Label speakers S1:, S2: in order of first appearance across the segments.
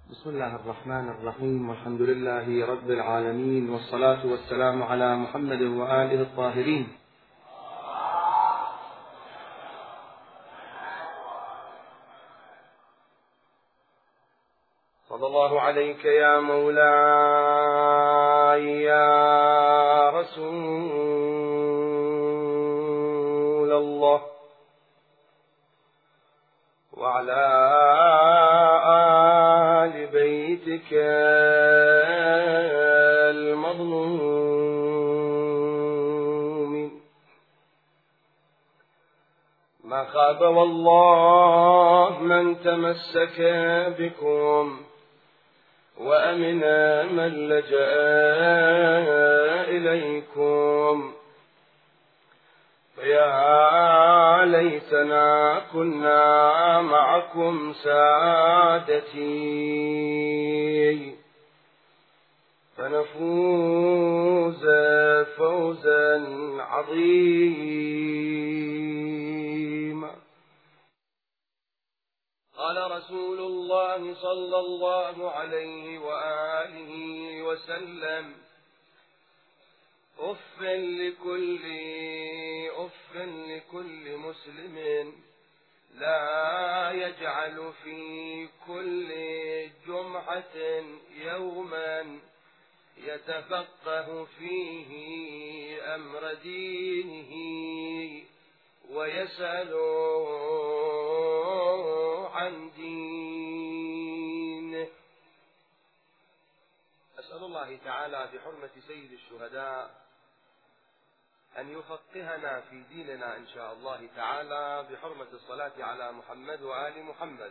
S1: بسم الله الرحمن الرحيم، والحمد لله رب العالمين، والصلاة والسلام على محمد وآله الطاهرين. صلى الله عليك يا مولاي يا رسول الله، وعلى آل بيتك المظلومين. ما خاب والله من تمسك بكم، وأمن من لجأ إليكم. فيا ليتنا كنا معكم سادتي، فنفوز فوزا عظيما. قال رسول الله صلى الله عليه وآله وسلم: أف لكل مسلم لا يجعل في كل جمعة يوما يتفقه فيه أمر دينه ويسأل عن دينه. أسأل الله تعالى بحرمة سيد الشهداء أن يفقهنا في ديننا إن شاء الله تعالى، بحرمة الصلاة على محمد وآل محمد.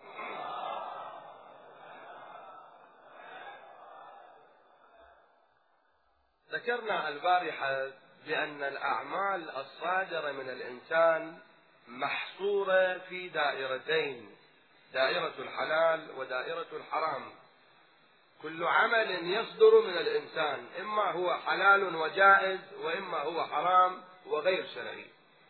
S1: ذكرنا البارحة بأن الأعمال الصادرة من الإنسان محصورة في دائرتين: دائرة الحلال ودائرة الحرام. كل عمل يصدر من الإنسان إما هو حلال وجائز، وإما هو حرام وغير شرعي.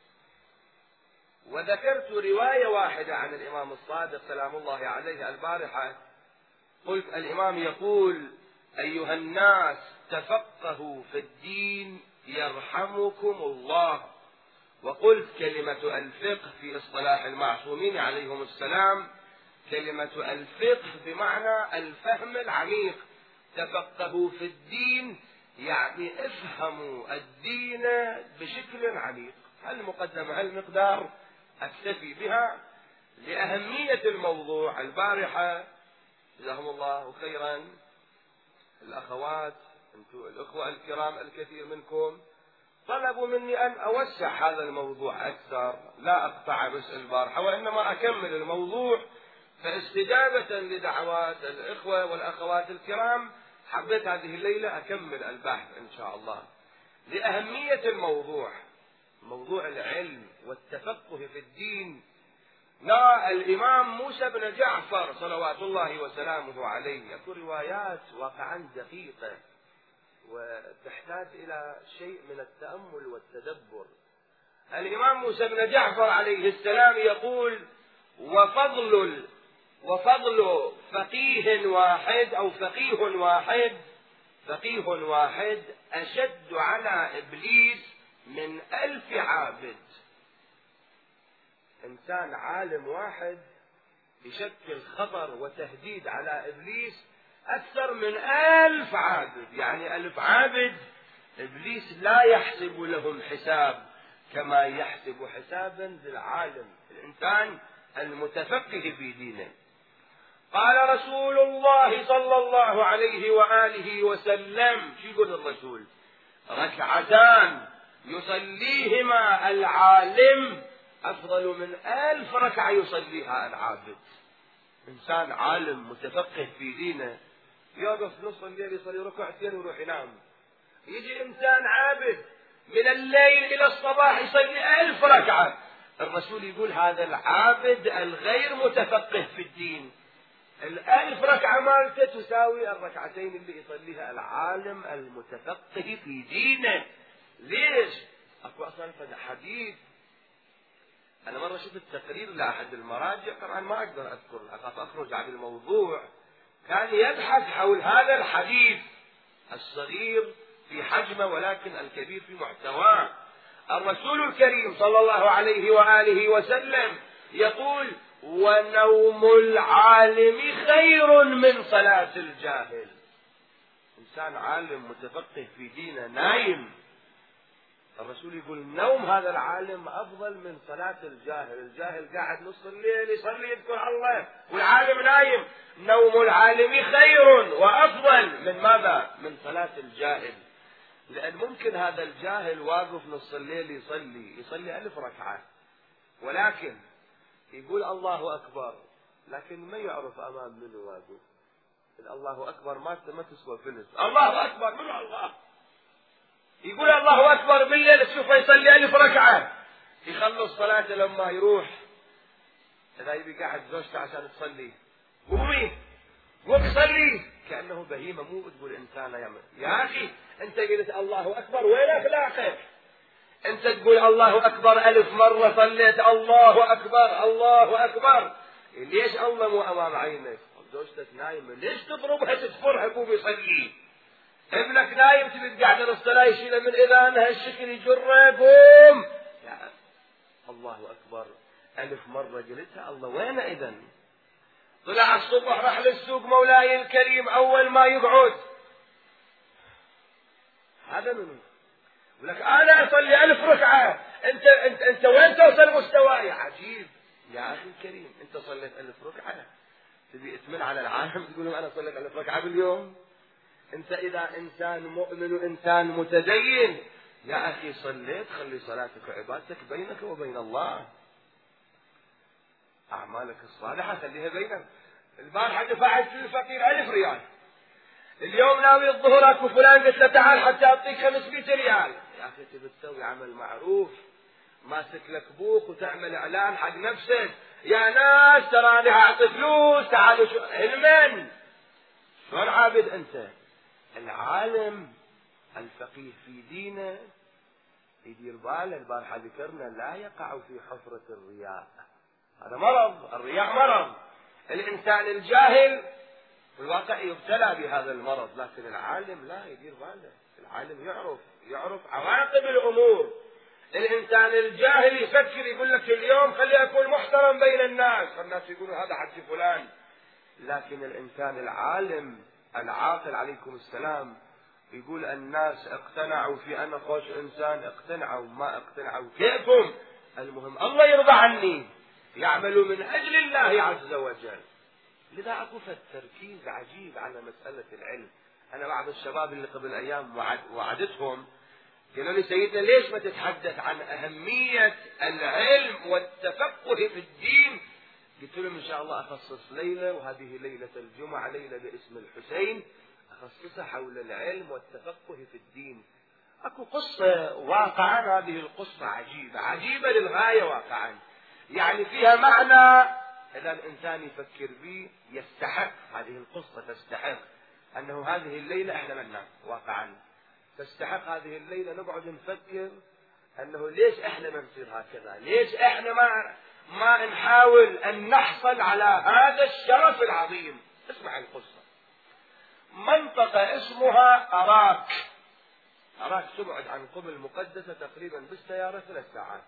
S1: وذكرت رواية واحدة عن الإمام الصادق سلام الله عليه البارحة. قلت: الإمام يقول: أيها الناس تفقهوا في الدين يرحمكم الله. وقلت: كلمة الفقه في اصطلاح المعصومين عليهم السلام كلمة الفقه بمعنى الفهم العميق. تفقهوا في الدين يعني افهموا الدين بشكل عميق. هالمقدمة هالمقدار أكتفي بها لأهمية الموضوع. البارحة جزاهم الله خيرا الأخوات، أنتم الأخوة الكرام الكثير منكم طلبوا مني أن أوسع هذا الموضوع أكثر، لا أقطع بس البارحة وإنما أكمل الموضوع. فاستجابة لدعوات الإخوة والأخوات الكرام حبيت هذه الليلة أكمل البحث إن شاء الله لأهمية الموضوع، موضوع العلم والتفقه في الدين. لا، الإمام موسى بن جعفر صلوات الله وسلامه عليه يقول روايات واقعا دقيقة وتحتاج إلى شيء من التأمل والتدبر. الإمام موسى بن جعفر عليه السلام يقول: وفضل فقيه واحد أو فقيه واحد أشد على إبليس من 1000 عابد. إنسان عالم واحد يشكل خطر وتهديد على إبليس أكثر من 1000 عابد. يعني 1000 عابد إبليس لا يحسب لهم حساب كما يحسب حسابا للعالم الإنسان المتفقه في دينه. قال رسول الله صلى الله عليه وآله وسلم: شو يقول الرسول؟ ركعتان يصليهما العالم أفضل من 1000 ركعة يصليها العابد. إنسان عالم متفقه في دينه يقف نص الليل يصلي ركعتين ويروح ينام. يجي إنسان عابد من الليل إلى الصباح يصلي 1000 ركعة. الرسول يقول هذا العابد الغير متفقه في الدين 1000 ركعة مالته تساوي الركعتين اللي يصليها العالم المتفقه في دينه. ليش؟ أكو أصلا حديث أنا مرة شفت تقرير لأحد المراجع، طبعا ما أقدر أذكر أخاف أخرج عن الموضوع، كان يبحث حول هذا الحديث الصغير في حجمه ولكن الكبير في محتواه. الرسول الكريم صلى الله عليه وآله وسلم يقول: ونوم العالم خير من صلاة الجاهل. إنسان عالم متفقه في دينه نايم، الرسول يقول نوم هذا العالم أفضل من صلاة الجاهل. الجاهل قاعد نص الليل يصلي يذكر الله والعالم نايم. نوم العالم خير وأفضل من ماذا؟ من صلاة الجاهل. لأن ممكن هذا الجاهل واقف نص الليل يصلي 1000 ركعة، ولكن يقول الله أكبر، لكن ما يعرف أمام منه واقف. الله أكبر ما تسوى فلس. الله أكبر من الله، يقول الله أكبر بالليل تشوفه يصلي 1000 ركعة، يخلص صلاته لما يروح إذا يبي قاعد زوجته عشان تصلي قومي قوم صلي، كأنه بهيمة مو تقول إنسان يعمل. يا أخي أنت قلت الله أكبر، وين أخلاقك؟ أنت تقول الله أكبر 1000 مرة، صليت الله أكبر الله أكبر، ليش الله مو أمام عينك؟ زوجتك نايمة، ليش تضربها تدفرها قوم يصلي؟ ابنك نايم تبي تقعد الصلاة يشيله من إذانها الشكل يجره قوم. يعني الله أكبر 1000 مرة قلتها، الله وين إذن؟ طلع الصبح راح للسوق مولاي الكريم، أول ما يقعد هذا منه يقول لك أنا أصلي 1000 ركعة، أنت وين توصل مستواي؟ عجيب يا أخي الكريم، أنت صليت 1000 ركعة تبي تمن على العالم تقول أنا صليت 1000 ركعة باليوم؟ أنت إذا إنسان مؤمن وإنسان متدين يا أخي صليت، خلي صلاتك وعبادتك بينك وبين الله، أعمالك الصالحة خليها بينك. البارحة دفعت للفقير 1000 ريال، اليوم ناوي الظهر أكو فلان قلت له تعال حتى أعطيك 500 ريال. يا أخي تبي تسوي عمل معروف، ماسك لك بوك وتعمل إعلان حق نفسك، يا ناس ترى أنا أعطي فلوس تعالوا شو علما. شلون عابد أنت؟ العالم الفقيه في دينه يدير باله. البارحة ذكرنا لا يقع في حفرة الرياء، هذا مرض، الرياء مرض. الإنسان الجاهل في الواقع يبتلى بهذا المرض، لكن العالم لا يدير باله، العالم يعرف عواقب الأمور. الإنسان الجاهل يفكر يقول لك اليوم خلي أكون محترم بين الناس، فالناس يقولون هذا حج فلان. لكن الإنسان العالم العاقل عليكم السلام يقول الناس اقتنعوا في أنا خوش إنسان، اقتنعوا ما اقتنعوا كيفهم، المهم الله يرضى عني، يعملوا من أجل الله عز وجل. لذا أكو تركيز عجيب على مسألة العلم. أنا بعض الشباب اللي قبل أيام وعدتهم قالوا لي سيدنا ليش ما تتحدث عن أهمية العلم والتفقه في الدين؟ قلت لهم إن شاء الله أخصص ليلة، وهذه ليلة الجمعة ليلة باسم الحسين أخصصها حول العلم والتفقه في الدين. أكو قصة واقعا، هذه القصة عجيبة للغاية واقعا، يعني فيها معنى إذا الإنسان يفكر به يستحق، هذه القصة تستحق أنه هذه الليلة إحنا ما ننام واقعا، تستحق هذه الليلة نقعد نفكر أنه ليش إحنا ما نصير هكذا، ليش إحنا ما نحاول أن نحصل على هذا الشرف العظيم. اسمع القصة. منطقة اسمها أراك تبعد عن قبل المقدسة تقريبا بالسيارة 3 ساعات.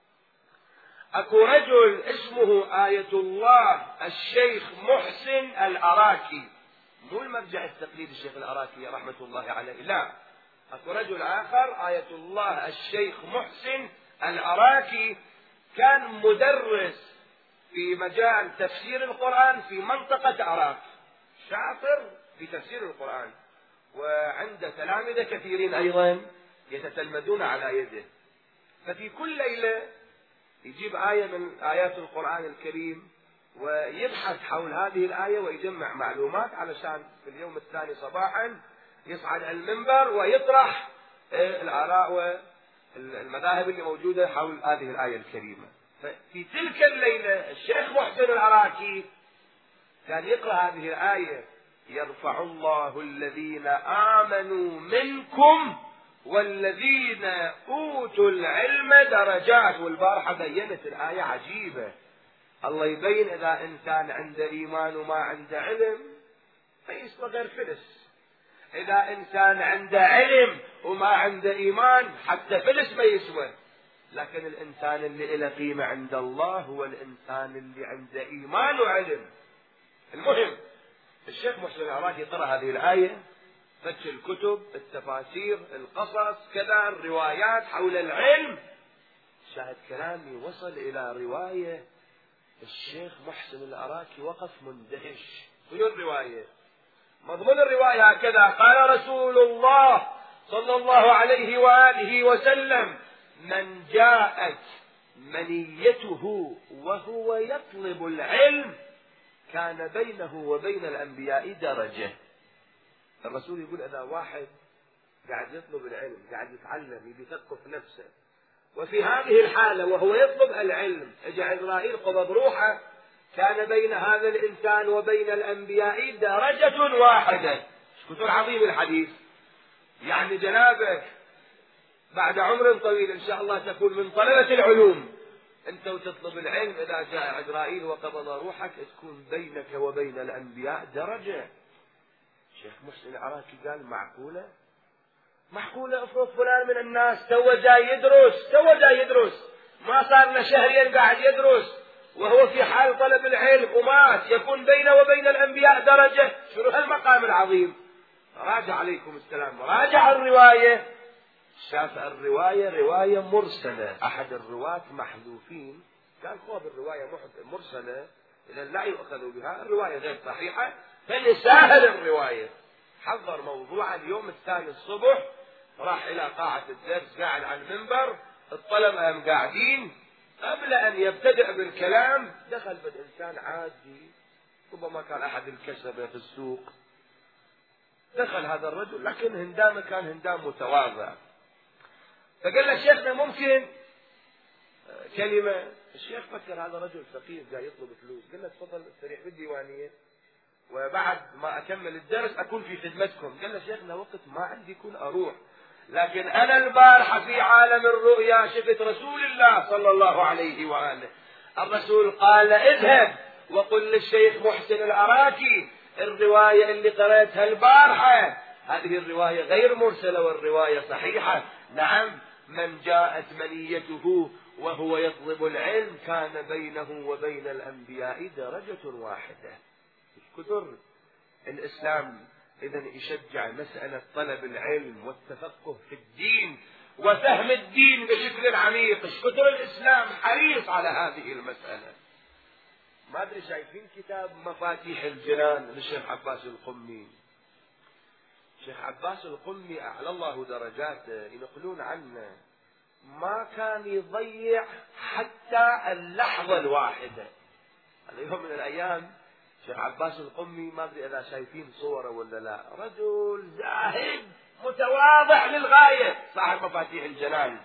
S1: أكو رجل اسمه آية الله الشيخ محسن الأراكي، مو المرجع التقليدي الشيخ الأراكي رحمة الله عليه، لا، أكو رجل آخر آية الله الشيخ محسن الأراكي، كان مدرس في مجال تفسير القرآن في منطقة أراك، شاطر في تفسير القرآن، وعنده تلامذة كثيرين أيضا يتتلمذون على يده. ففي كل ليلة يجيب آية من آيات القرآن الكريم ويبحث حول هذه الآية ويجمع معلومات، علشان في اليوم الثاني صباحا يصعد المنبر ويطرح الآراء والمذاهب اللي موجودة حول هذه الآية الكريمة. ففي تلك الليلة الشيخ محسن العراكي كان يقرأ هذه الآية: يرفع الله الذين آمنوا منكم والذين أوتوا العلم درجات. والبارحة بينت الآية عجيبة، الله يبين إذا إنسان عنده إيمان وما عنده علم. ما يسوى غير فلس. إذا إنسان عنده علم وما عنده إيمان حتى فلس ما يسوى. لكن الإنسان اللي له قيمة عند الله هو الإنسان اللي عنده إيمان وعلم. المهم الشيخ محسن العراقي قرأ هذه الآية، فتش الكتب، التفاسير، القصص، كذا الروايات حول العلم، شاهد كلامي وصل إلى رواية الشيخ محسن العراقي وقف مندهش. شنو الرواية؟ مضمون الرواية هكذا: قال رسول الله صلى الله عليه وآله وسلم: من جاءت منيته وهو يطلب العلم كان بينه وبين الأنبياء درجة. الرسول يقول إذا واحد قاعد يطلب العلم، قاعد يتعلم، يبي يثقف نفسه، وفي هذه الحالة وهو يطلب العلم اجى عزرائيل قبض روحه، كان بين هذا الإنسان وبين الأنبياء درجة واحدة. كثر عظيم الحديث. يعني جنابك بعد عمر طويل إن شاء الله تكون من طلبة العلوم، أنت وتطلب العلم، إذا جاء عزرائيل وقبض روحك تكون بينك وبين الأنبياء درجة. الشيخ محسن العراقي قال: معقولة؟ معقولة؟ افرض فلان من الناس تو جاي يدرس ما صار له شهرين قاعد يدرس وهو في حال طلب العلم ومات، يكون بينه وبين الأنبياء درجة. شنو هالمقام العظيم؟ راجع عليكم السلام، راجع الرواية، شاف الرواية رواية مرسلة، أحد الرواة محذوفين، قال خوف الرواية مرسلة إذا لا يؤخذ بها، الرواية غير صحيحة، فلساهل الرواية. حضر موضوع اليوم الثاني الصبح، راح إلى قاعة الدرس، قاعد على المنبر، الطلبة هم قاعدين، قبل أن يبتدأ بالكلام دخل بالإنسان عادي، ربما كان أحد الكسبة في السوق، دخل هذا الرجل لكن هندامه كان هندام متواضع، فقال له: شيخنا ممكن كلمة؟ الشيخ فكر هذا رجل فقير جاي يطلب فلوس، قال له: تفضل استريح بالديوانية وبعد ما أكمل الدرس أكون في خدمتكم. قال له: شيخنا وقت ما عندي يكون أروح، لكن أنا البارحة في عالم الرؤيا شفت رسول الله صلى الله عليه وآله، الرسول قال: اذهب وقل للشيخ محسن العراقي الرواية اللي قرأتها البارحة هذه الرواية غير مرسلة والرواية صحيحة. نعم، من جاءت منيته وهو يطلب العلم كان بينه وبين الأنبياء درجة واحدة. كثر الإسلام إذن يشجع مسألة طلب العلم والتفقه في الدين وفهم الدين بشكل عميق. كثر الإسلام حريص على هذه المسألة. ما أدري شايفين كتاب مفاتيح الجنان للشيخ عباس القمي؟ الشيخ عباس القمي أعلى الله درجاته ينقلون عنه ما كان يضيع حتى اللحظة الواحدة. اليوم من الأيام الشيخ عباس القمي ما أدري إذا شايفين صوره ولا لا، رجل زاهد متواضع للغاية، صاحب مفاتيح الجنان.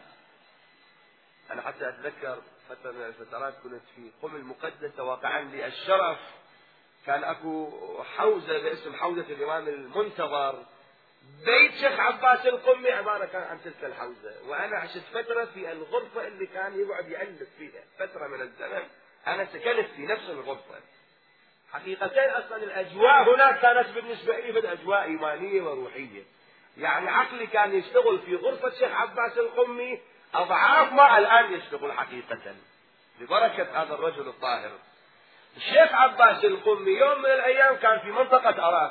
S1: أنا حتى أتذكر فترة من الفترات كنت في قم المقدسة واقعا لي الشرف، كان أكو حوزة باسم حوزة الإمام المنتظر، بيت شيخ عباس القمي عبارة كان عن تلك الحوزة، وأنا عشت فترة في الغرفة اللي كان يقعد يألف فيها فترة من الزمن، أنا سكنت في نفس الغرفة. حقيقة أصلا الأجواء هناك كانت بالنسبة لي بالأجواء إيمانية وروحية، يعني عقلي كان يشتغل في غرفة شيخ عباس القمي أضعاف ما الآن يشتغل حقيقة ببركة هذا الرجل الطاهر. الشيخ عباس القمي يوم من الأيام كان في منطقة أراك،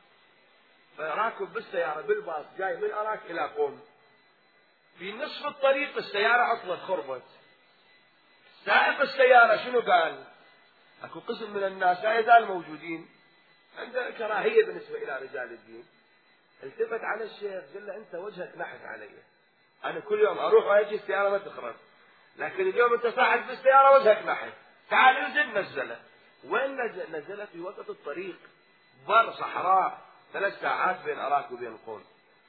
S1: فراكب بالسيارة بالباص جاي من أراك إلى قم، في نصف الطريق السيارة عطلت خربت. سائق السيارة شنو قال؟ أكو قسم من الناس لا يزال موجودين عندنا كراهية بالنسبة إلى رجال الدين، التفت على الشيخ قال له: أنت وجهك نحت علي، أنا كل يوم أروح وأجي السيارة ما تخرب، لكن اليوم أنت صاحب بالسيارة وجهك نحت، تعال انزل. نزله. وين نزلت؟ في وسط الطريق، بر صحراء 3 ساعات بين أراك وبين قم.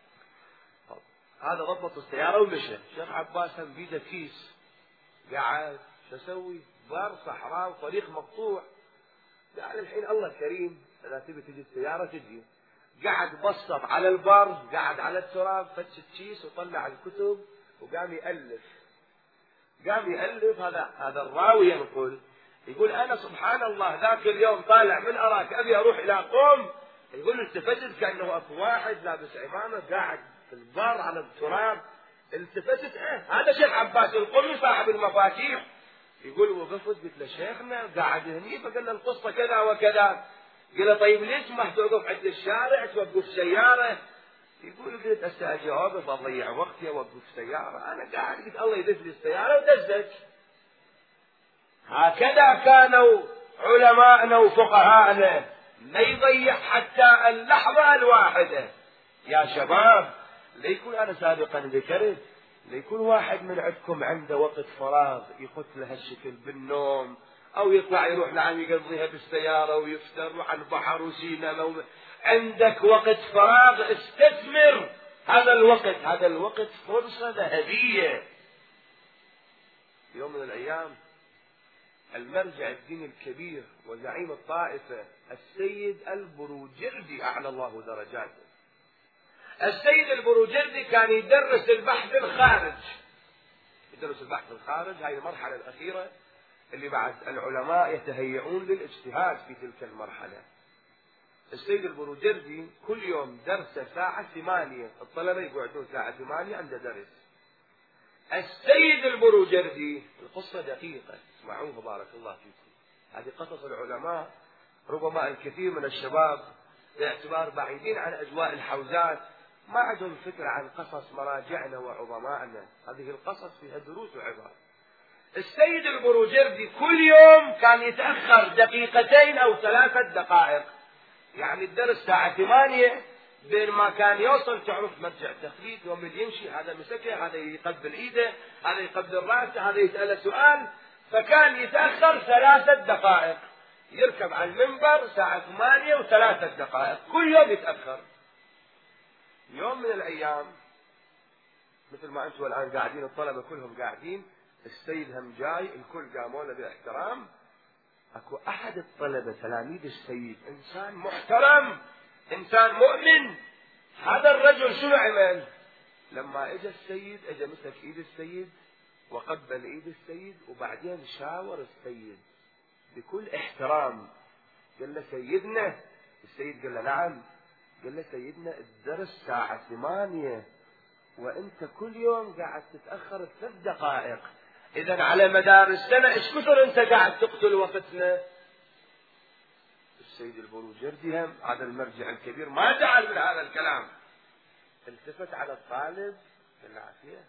S1: هذا ضبط السيارة ومشى. شيخ عباس هم بيده كيس قاعد شو اسوي؟ بر صحراء وطريق مقطوع، قال الحين الله كريم اذا تبي تجي السيارة تجي. قعد بسط على البر، قعد على التراب، فتش الكيس وطلع الكتب وقام يألف. هذا الراوي يقول انا سبحان الله ذاك اليوم طالع من أراك ابي اروح الى قم، يقول التفتت كأنه اكو واحد لابس عمامة قاعد في البار على التراب. التفتت هذا شيخ عباس القمي صاحب المفاتيح. يقول وقفت قلت له شيخنا قاعد هني، فقال له القصة كذا وكذا. قال له طيب ليش ما توقف عند الشارع توقف سيارة؟ يقول قلت هسه اجي اوقف اضيع وقتي اوقف سيارة؟ انا قاعد قلت الله يدف لي السيارة ودزت. هكذا كانوا علماءنا وفقهاءنا، ما يضيع حتى اللحظة الواحدة. يا شباب ليكون أنا سابقا ذكرت، ليكون واحد من عندكم عنده وقت فراغ يخط له هالشكل بالنوم، أو يطلع يروح نعم يقضيها بالسيارة ويفتر عن بحر وسينما. عندك وقت فراغ استثمر هذا الوقت، هذا الوقت فرصة ذهبية. يوم من الأيام المرجع الديني الكبير وزعيم الطائفة السيد البروجردي أعلى الله درجاته، السيد البروجردي كان يدرس البحث الخارج. يدرس البحث الخارج، هاي المرحلة الأخيرة اللي بعد العلماء يتهيئون للاجتهاد في تلك المرحلة. السيد البروجردي كل يوم درسه الساعة 8، الطلبة يقعدون الساعة 8 عنده درس. السيد البروجردي، القصة دقيقة اسمعوها بارك الله فيكم، هذه قصص العلماء. ربما الكثير من الشباب باعتبار بعيدين عن أجواء الحوزات ما عندهم فكرة عن قصص مراجعنا وعظمائنا، هذه القصص فيها دروس وعبر. السيد البروجردي كل يوم كان يتأخر 2 أو 3 دقائق، يعني الدرس الساعة 8 بين ما كان يوصل تعرف مرجع تخليد يوم اللي يمشي هذا مسكه، هذا يقبل ايده، هذا يقبل راسه، هذا يسأله سؤال، فكان يتأخر 3 دقائق. يركب على المنبر الساعة 8 و3 دقائق كل يوم يتأخر. يوم من الأيام مثل ما أنتم الآن قاعدين الطلبة كلهم قاعدين، السيد هم جاي، الكل قاموا له باحترام. أكو أحد الطلبة تلاميذ السيد إنسان محترم، إنسان مؤمن. هذا الرجل شنو عمل؟ لما اجى السيد اجى مسك ايد السيد وقبل ايد السيد، وبعدين شاور السيد بكل احترام. قال له سيدنا، السيد قال له نعم. قال له سيدنا الدرس الساعة 8 وانت كل يوم قاعد تتأخر 3 دقائق، اذا على مدار السنة ايش كثر انت قاعد تقتل وقتنا؟ السيد البروجردي هم هذا المرجع الكبير ما زعل من هذا الكلام، التفت على الطالب قال له عافية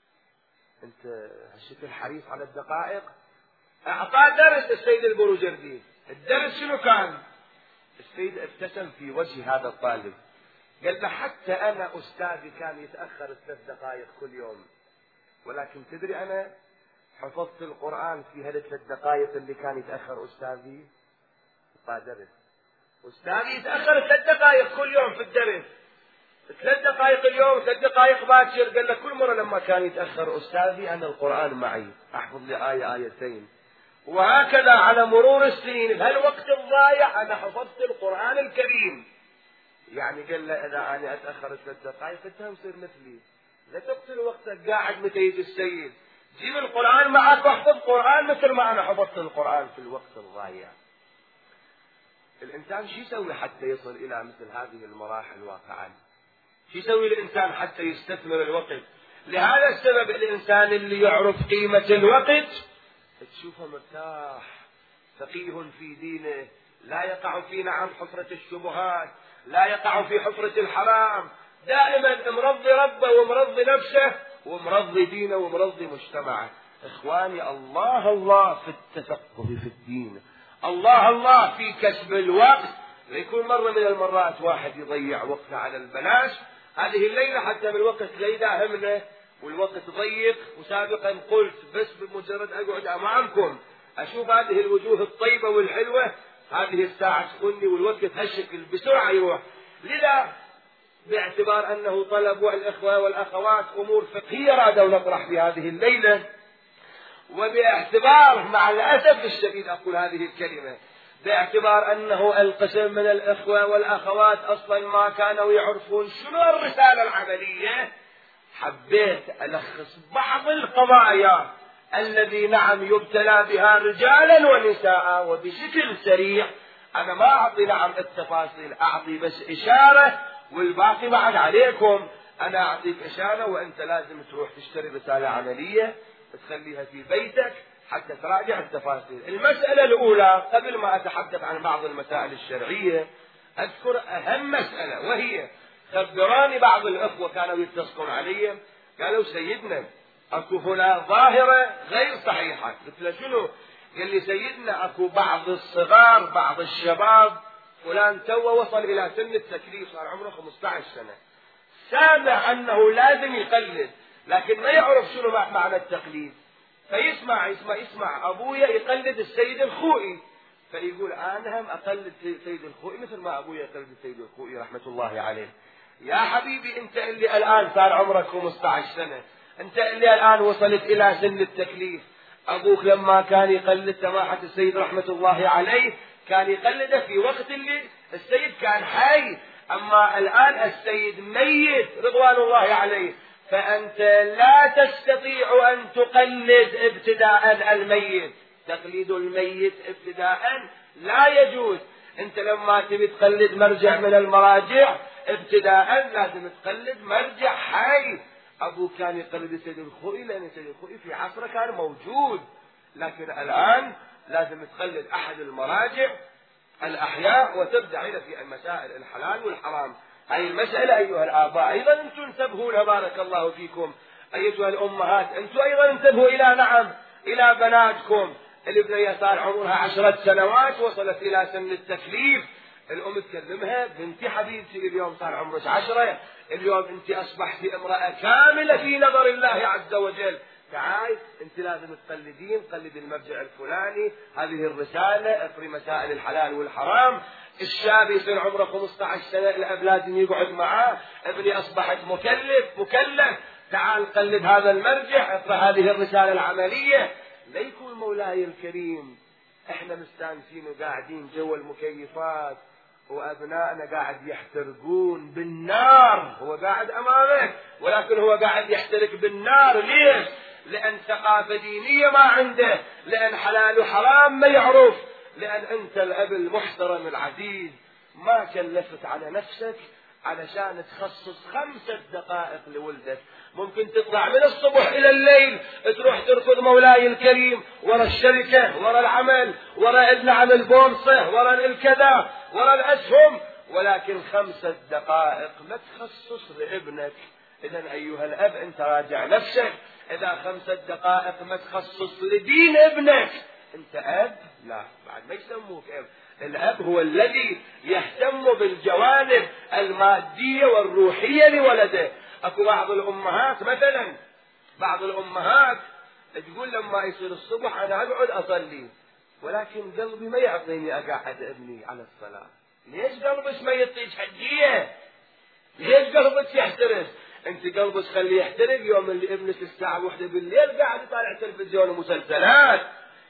S1: انت هالشكل حريص على الدقائق؟ اعطاه درس السيد البروجردي. الدرس شنو كان؟ السيد ابتسم في وجه هذا الطالب قال له حتى انا استاذي كان يتأخر 3 دقائق كل يوم، ولكن تدري انا حفظت القرآن في هذه 3 دقائق اللي كان يتأخر استاذي. درس أستاذي يتأخر 3 دقائق كل يوم في الدرس، 3 دقائق اليوم 3 دقائق باكر. قال له كل مرة لما كان يتأخر أستاذي أنا القرآن معي أحفظ لي آية آيتين، وهكذا على مرور السنين بهالوقت الضايع أنا حفظت القرآن الكريم. يعني قال له إذا أنا أتأخر 3 دقائق أنت مصير مثلي، لا تقتل وقتك قاعد متيت السيد، جيب القرآن معك واحفظ قرآن مثل ما أنا حفظت القرآن في الوقت الضايع. الإنسان شو يسوي حتى يصل إلى مثل هذه المراحل واقعا؟ شو يسوي الإنسان حتى يستثمر الوقت؟ لهذا السبب الإنسان اللي يعرف قيمة الوقت تشوفه مرتاح، فقيه في دينه، لا يقع في نعم حفرة الشبهات، لا يقع في حفرة الحرام، دائما مرضي ربه ومرضي نفسه ومرضي دينه ومرضي مجتمعه. إخواني الله الله في التفقه في الدين، الله الله في كسب الوقت. ليكون مرة من المرات واحد يضيع وقته على البلاش. هذه الليلة حتى بالوقت لا يداهمنا والوقت ضيق، وسابقا قلت بس بمجرد أقعد أمامكم أشوف هذه الوجوه الطيبة والحلوة هذه الساعة تخني والوقت هالشكل بسرعة يروح. لذا باعتبار أنه طلب الإخوة والأخوات أمور فقهية رادوا نطرح في هذه الليلة، وباعتبار مع الأسف الشديد أقول هذه الكلمة، باعتبار أنه القسم من الإخوة والأخوات أصلا ما كانوا يعرفون شنو الرسالة العملية، حبيت ألخص بعض القضايا الذي نعم يبتلى بها رجالا ونساء وبشكل سريع أنا ما أعطي نعم التفاصيل، أعطي بس إشارة والباقي بعد عليكم. أنا أعطيك إشارة وأنت لازم تروح تشتري رسالة عملية تخليها في بيتك حتى تراجع التفاصيل. المسألة الأولى قبل ما أتحدث عن بعض المسائل الشرعية أذكر أهم مسألة، وهي خبراني بعض الأخوة كانوا يتصلون علي قالوا سيدنا أكو هنا ظاهرة غير صحيحة. قلت له شنو؟ قال لي سيدنا أكو بعض الصغار بعض الشباب فلان تو وصل إلى سن التكليف صار عمره 15 سنة، سامع أنه لازم يقلد لكن ما يعرف شنو معنى التقليد، فيسمع أبويا يقلد السيد الخوئي فيقول أنا هم أقلد سيد الخوئي مثل ما أبويا يقلد السيد الخوئي رحمة الله عليه. يا حبيبي أنت اللي الآن صار عمرك 15 سنة، أنت اللي الآن وصلت إلى سن التكليف، أبوك لما كان يقلد سماحة السيد رحمة الله عليه كان يقلده في وقت اللي السيد كان حي، أما الآن السيد ميت رضوان الله عليه، فأنت لا تستطيع أن تقلد ابتداء الميت. تقليد الميت ابتداء لا يجوز. أنت لما تبي تقلد مرجع من المراجع ابتداء لازم تقلد مرجع حي. أبو كان يقلد السيد الخوئي لأن السيد الخوئي في عصره كان موجود، لكن الآن لازم تقلد أحد المراجع الأحياء وتبدأ هنا في مسائل الحلال والحرام. هذه المسألة أيها الآباء أيضا أنتم انتبهوا لها بارك الله فيكم. أيتها الأمهات أنتم أيضا انتبهوا إلى بناتكم. الابنية صار عمرها 10 سنوات وصلت إلى سن التكليف، الأم تكلمها بنتي حبيبتي اليوم صار عمرك 10، اليوم أنت أصبحت امرأة كاملة في نظر الله عز وجل، تعال أنت لازم تقلدين، قلد المرجع الفلاني، هذه الرسالة اقري مسائل الحلال والحرام. الشاب يصير عمره 15 سنة الأب لازم يقعد معاه، ابني أصبحت مكلف، تعال قلد هذا المرجع، اقرأ هذه الرسالة العملية. لا يكون مولاي الكريم احنا مستانسين وقاعدين جوا المكيفات وأبنائنا قاعد يحترقون بالنار، هو قاعد أمامك ولكن هو قاعد يحترق بالنار. ليش؟ لأن ثقافة دينية ما عنده، لأن حلال وحرام ما يعرف، لأن أنت الأب المحترم العزيز ما كلفت على نفسك علشان تخصص 5 دقائق لولدك. ممكن تطلع من الصبح إلى الليل تروح تركض مولاي الكريم ورا الشركة ورا العمل ورا النعم البورصة ورا الكذا ورا الأسهم، ولكن 5 دقائق ما تخصص لابنك. إذن أيها الأب أنت راجع نفسك، إذا 5 دقائق ما تخصص لدين ابنك أنت أب؟ لا، بعد ما يسموك أب. الأب هو الذي يهتم بالجوانب المادية والروحية لولده. أكو بعض الأمهات مثلا، بعض الأمهات تقول لما يصير الصبح أنا أقعد أصلي ولكن قلبي ما يعطيني أقعد ابني على الصلاة. ليش قلبك ما يعطيك حجية؟ ليش قلبك يحترس؟ أنت قلبك خليه يحترق يوم اللي ابنك الساعة 1 بالليل قاعد يطالع تلفزيون ومسلسلات.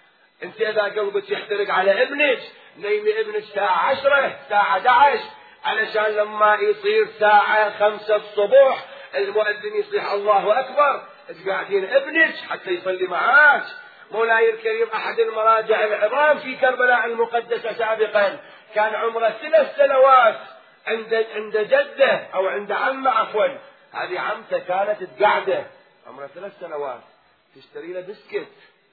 S1: أنت إذا قلبك يحترق على ابنك نيمي ابنك الساعة 10 الساعة 11 علشان لما يصير الساعة 5 الصبح المؤذن يصيح الله أكبر قاعدين ابنك حتى يصلي معاك. مولاي الكريم أحد المراجع العظام في كربلاء المقدسة سابقا كان عمره 3 سنوات عند جده أو عند عمه عفوا، هذه عمته كانت قاعدة عمره 3 سنوات تشتري له بسكت،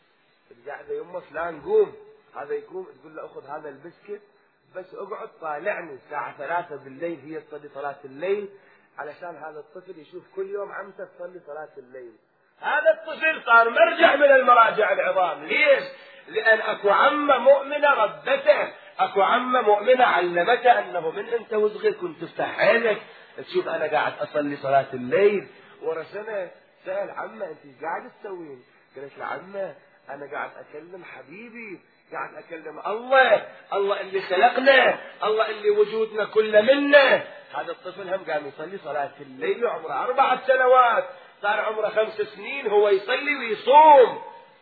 S1: القاعدة يمه فلان قوم، هذا يقوم تقول له أخذ هذا البسكت بس اقعد طالعني الساعة 3 بالليل هي تصلي صلاة الليل، علشان هذا الطفل يشوف كل يوم عمته تصلي صلاة الليل. هذا الطفل صار مرجع من المراجع العظام. ليش؟ لأن أكو عمة مؤمنة ربته، أكو عمة مؤمنة علمته أنه من أنت وصغير كنت تفتح عينك تشوف أنا قاعد أصلي صلاة الليل. ورا سنة سأل عمة أنت قاعد تسوين؟ قالت له عمة أنا قاعد أكلم حبيبي، قاعد أكلم الله اللي خلقنا، الله اللي وجودنا كله منه. هذا الطفل هم قام يصلي صلاة الليل وعمره 4 سنوات، صار عمره 5 سنين هو يصلي ويصوم.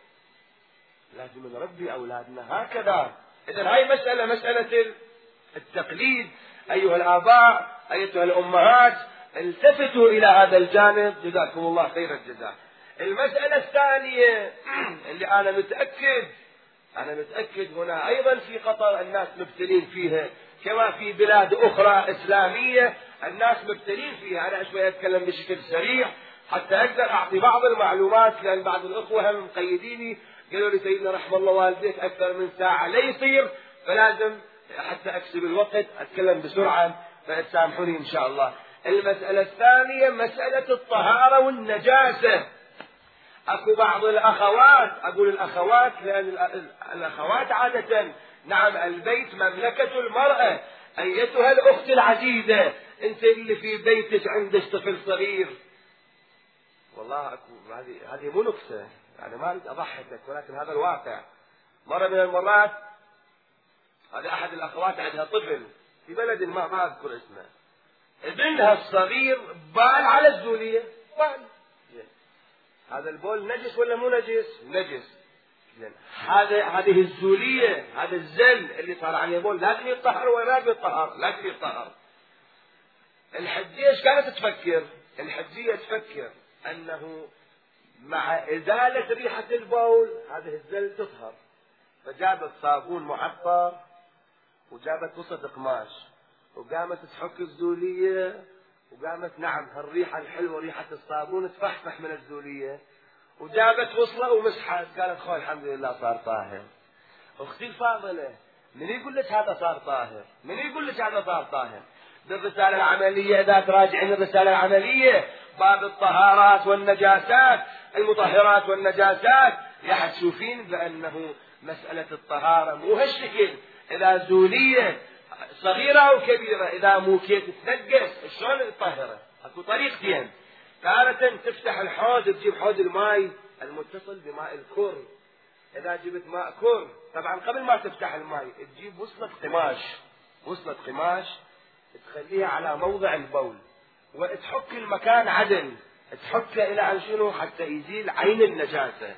S1: لازم نربي أولادنا هكذا. إذن هاي مسألة التقليد. أيها الآباء أيتها الأمهات التفتوا إلى هذا الجانب جزاكم الله خير الجزاء. المسألة الثانية اللي أنا متأكد أنا متأكد هنا أيضا في قطر الناس مبتلين فيها، كما في بلاد أخرى إسلامية الناس مبتلين فيها. أنا شوية أتكلم بشكل سريع حتى أقدر أعطي بعض المعلومات، لأن بعض الأخوة هم مقيديني قالوا لي سيدنا رحم الله والديك أكثر من ساعة لا يصير، فلازم حتى أكسب الوقت أتكلم بسرعة، فسامحوني إن شاء الله. المسألة الثانية مسألة الطهارة والنجاسة. أكو بعض الأخوات، أقول الأخوات لأن الأخوات عادة، نعم البيت مملكة المرأة. أيتها الأخت العزيزة، أنت اللي في بيتك عندك طفل صغير، والله أكو هذه مو نكتة، يعني ما أريد أضحكك ولكن هذا الواقع. مرة من المرات هذا أحد الأخوات عندها طفل في بلد ما أذكر اسمه، ابنها الصغير بال على الزولية، بال. هذا البول نجس ولا مو نجس؟ نجس. هذه الزولية، هذا الزل اللي صار عليه بول لازم يطهر ولا ما يطهر؟ لازم يطهر. الحجية ايش كانت تفكر؟ الحجية تفكر أنه مع إزالة ريحة البول هذه الزل تطهر، فجابت صابون معطر وجابت قصة قماش وقامت تحك الزولية، وقامت نعم هالريحة الحلوة ريحة الصابون تفحفح من الزولية، وجابت وصلة ومسحت، قالت خوي الحمد لله صار طاهر. أختي الفاضلة، من يقول لك هذا صار طاهر؟ من يقول لك هذا صار طاهر؟ بالرسالة العملية إذا تراجعين الرسالة العملية باب الطهارات والنجاسات، المطهرات والنجاسات، راح تشوفين بأنه مسألة الطهارة مو هالشكل. إذا زولية صغيرة أو كبيرة إذا مو كيف تتنقص شلون تطهره؟ أكو طريقتين. تارة تفتح الحوض، تجيب حوض الماء المتصل بماء الكر. إذا جبت ماء كر طبعا قبل ما تفتح الماء تجيب وصلة قماش تخليها على موضع البول وتحك المكان عدل، تحكه إلى عن شنو؟ حتى يزيل عين النجاسة.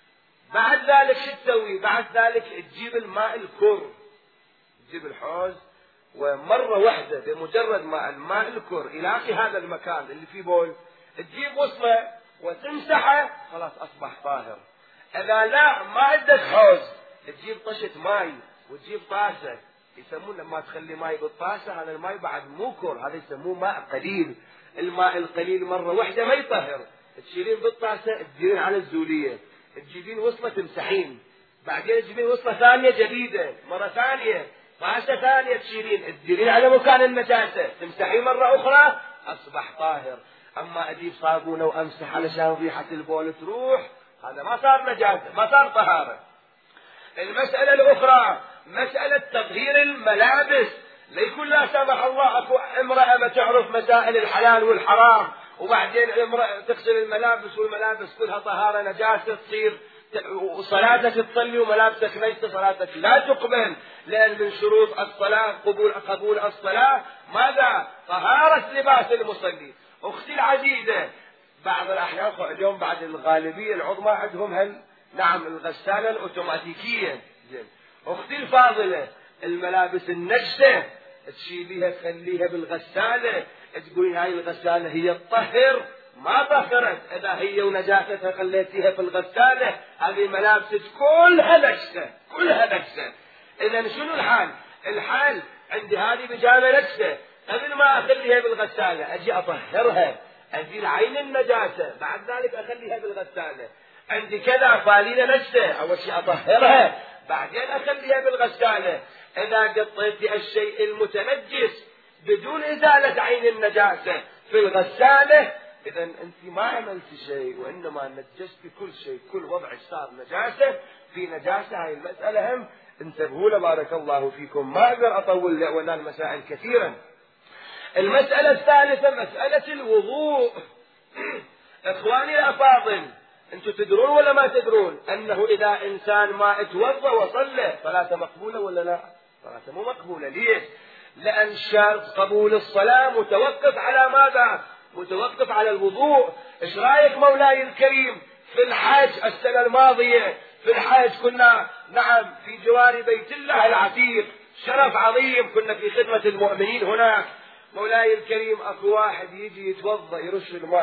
S1: بعد ذلك شو تسوي؟ بعد ذلك تجيب الماء الكر، تجيب الحوض ومرة واحدة بمجرد ما الماء الكر يلاقي هذا المكان اللي فيه بول تجيب وصلة وتمسحه، خلاص أصبح طاهر. إذا لا ما عندك حوض تجيب طشة ماء وتجيب طاسة، يسمون لما تخلي ماء بالطاسة هذا الماء بعد مو كر، هذا يسموه ماء قليل. الماء القليل مرة واحدة ما يطهر، تشيلين بالطاسة تديرين على الزولية، تجيبين وصلة تمسحين، بعدين تجيبين وصلة ثانية جديدة، مرة ثانية طاسة ثانية تشيلين تديرين على مكان النجاسة، تمسحين مرة أخرى، أصبح طاهر. أما أجيب صابونة وأمسح علشان ريحة البول تروح، هذا ما صار نجاسة، ما صار طهارة. المسألة الأخرى مسألة تطهير الملابس. ليكون لا سمح الله أكو امرأة ما تعرف مسائل الحلال والحرام، وبعدين امرأة تغسل الملابس والملابس كلها طهارة نجاسة، تصير وصلاتك تصلي وملابسك نجسة، صلاتك لا تقبل، لأن من شروط الصلاة قبول الصلاة ماذا؟ طهارة لباس المصلي. أختي العزيزة، بعض الأحيان اليوم بعد الغالبية العظمى عندهم نعم الغسالة الأوتوماتيكية. أختي الفاضلة، الملابس النجسة تشيليها تخليها بالغسالة، تقولين هاي الغسالة هي تطهر، ما طهرت. إذا هي ونجاستها خليتيها في الغسالة هذه ملابسك كلها نجسة، كلها نجسة. إذا شنو الحال؟ الحال عندي هذه بيجامة نجسة، قبل ما أخليها بالغسالة أجي أطهرها، أزيل عين النجاسة، بعد ذلك أخليها بالغسالة. عندي كذا فالينة نجسة، أول شيء أطهرها بعدين أخليها بالغسالة. إذا قطيتي الشيء المتنجس بدون إزالة عين النجاسة في الغسالة، إذا أنت ما عملت شيء، وإنما نجست كل شيء، كل وضع صار نجاسة في نجاسة. هاي المسألة هم انتبهوا لها بارك الله فيكم، ما أقدر أطول لأن المسائل كثيرا. المسألة الثالثة مسألة الوضوء. إخواني الأفاضل، أنتم تدرون ولا ما تدرون أنه إذا إنسان ما اتوضأ وصلى صلاته مقبولة ولا لا؟ صلاته مو مقبولة. ليش؟ لأن شرط قبول الصلاة متوقف على ماذا؟ متوقف على الوضوء. إيش رأيك مولاي الكريم في الحج السنة الماضية؟ في الحج كنا نعم في جوار بيت الله العتيق، شرف عظيم، كنا في خدمة المؤمنين هناك. مولاي الكريم أكو واحد يجي يتوضأ يرش الماء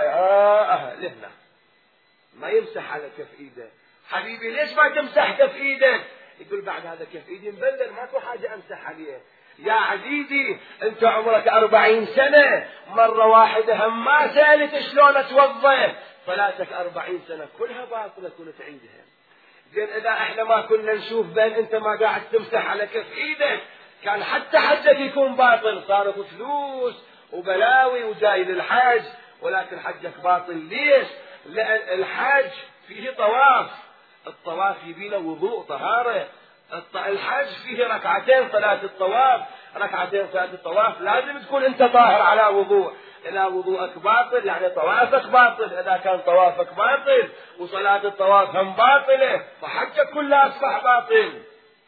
S1: لهنا، ما يمسح على كف ايده. حبيبي ليش ما تمسح كف ايدك؟ يقول بعد هذا كيف ايدي مبلل ماكو حاجة امسح عليه. يا عزيزي انت عمرك 40 سنة، مرة واحدة هم ما سألت شلون اتوضى، صلاتك 40 سنة كلها باطلة كل تعيدها. زين اذا احنا ما كنا نشوف بين انت ما قاعد تمسح على كف ايدك كان حتى حجك يكون باطل، صارت فلوس وبلاوي وجاي للحج، ولكن حجك باطل. ليش؟ لأن الحج فيه طواف، الطواف يبي له وضوء طهارة، الحج فيه ركعتين صلاة الطواف، ركعتين صلاة الطواف لازم تكون انت طاهر على وضوء. إذا وضوءك باطل يعني طوافك باطل، إذا كان طوافك باطل وصلاة الطواف هم باطلة فحجك كله أصبح باطل.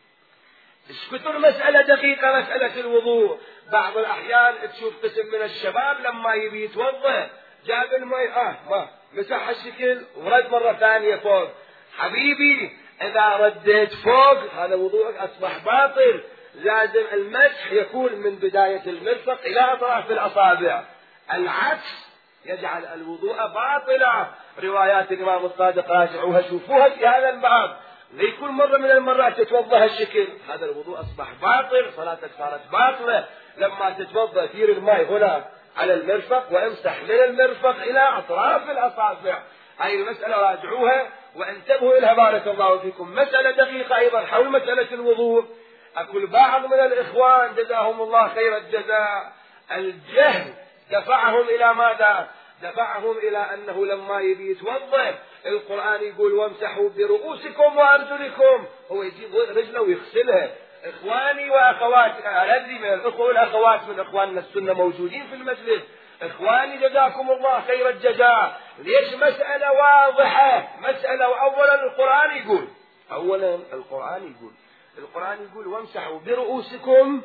S1: ايش كثر مسألة دقيقة مسألة الوضوء. بعض الأحيان تشوف قسم من الشباب لما يبي يتوضأ جاب الماء ما مسح الشكل ورد مرة ثانية فوق. حبيبي إذا رديت فوق هذا وضوءك أصبح باطل، لازم المسح يكون من بداية المرفق إلى أطراف الأصابع، العكس يجعل الوضوء باطلا. روايات الإمام الصادق راجعوها شوفوها في هذا الباب، لكل مرة من المرات تتوضأ هالشكل هذا الوضوء أصبح باطل، صلاتك صارت باطلة. لما تتوضأ دير الماء هنا على المرفق وامسح من المرفق إلى أطراف الأصابع. هاي المسألة راجعوها وانتبهوا إلها بارك الله فيكم. مسألة دقيقة أيضا حول مسألة الوضوء. أقول بعض من الإخوان جزاهم الله خير الجزاء الجهل دفعهم إلى ماذا؟ دفعهم إلى أنه لما يبي يتوضأ القرآن يقول وامسحوا برؤوسكم وأرجلكم، هو يجيب رجله ويغسلها. إخواني وأخواتي الذي من الأخوة والأخوات من إخواننا السنة موجودين في المجلس، إخواني جزاكم الله خير الجزاء، ليش مسألة واضحة، مسألة. وأولا القرآن يقول، أولا القرآن يقول وامسحوا برؤوسكم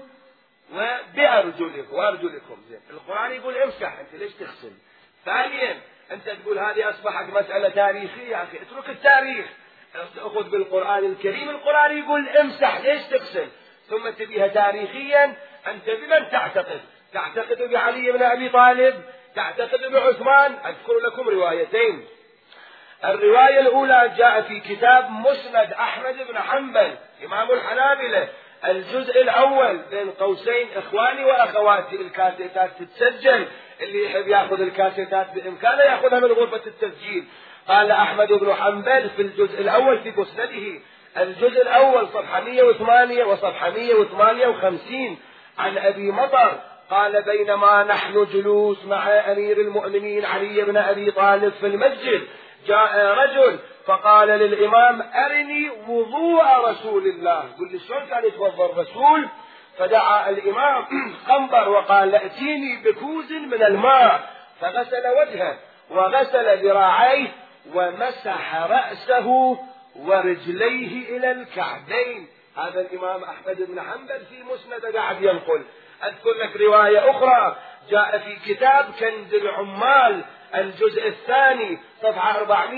S1: وأرجلكم. زين القرآن يقول امسح، أنت ليش تغسل؟ ثانيا أنت تقول هذه أصبحت مسألة تاريخية. يا أخي اترك التاريخ، أخذ بالقرآن الكريم، القرآن يقول امسح ليش تغسل؟ ثم تبيها تاريخيا. أنت بمن تعتقد؟ تعتقد بعلي بن أبي طالب؟ تعتقد بعثمان؟ أذكر لكم روايتين. الرواية الأولى جاء في كتاب مسند أحمد بن حنبل إمام الحنابلة، الجزء الأول بين قوسين إخواني وأخواتي الكاسيتات تتسجل، اللي يحب يأخذ الكاسيتات بإمكانه يأخذها من غرفة التسجيل. قال أحمد بن حنبل في الجزء الأول في مسنده، الجزء الأول صفحة 108 وصفحة 158 عن أبي مطر قال بينما نحن جلوس مع أمير المؤمنين علي بن أبي طالب في المسجد جاء رجل فقال للإمام أرني وضوء رسول الله، قل لي شلون كان يتوضأ الرسول؟ فدعا الإمام قنبر وقال ائتيني بكوز من الماء، فغسل وجهه وغسل ذراعيه ومسح رأسه ورجليه إلى الكعبين. هذا الإمام أحمد بن حنبل في مسند قاعد ينقل. أذكر لك رواية أخرى جاء في كتاب كنز العمال الجزء الثاني صفحة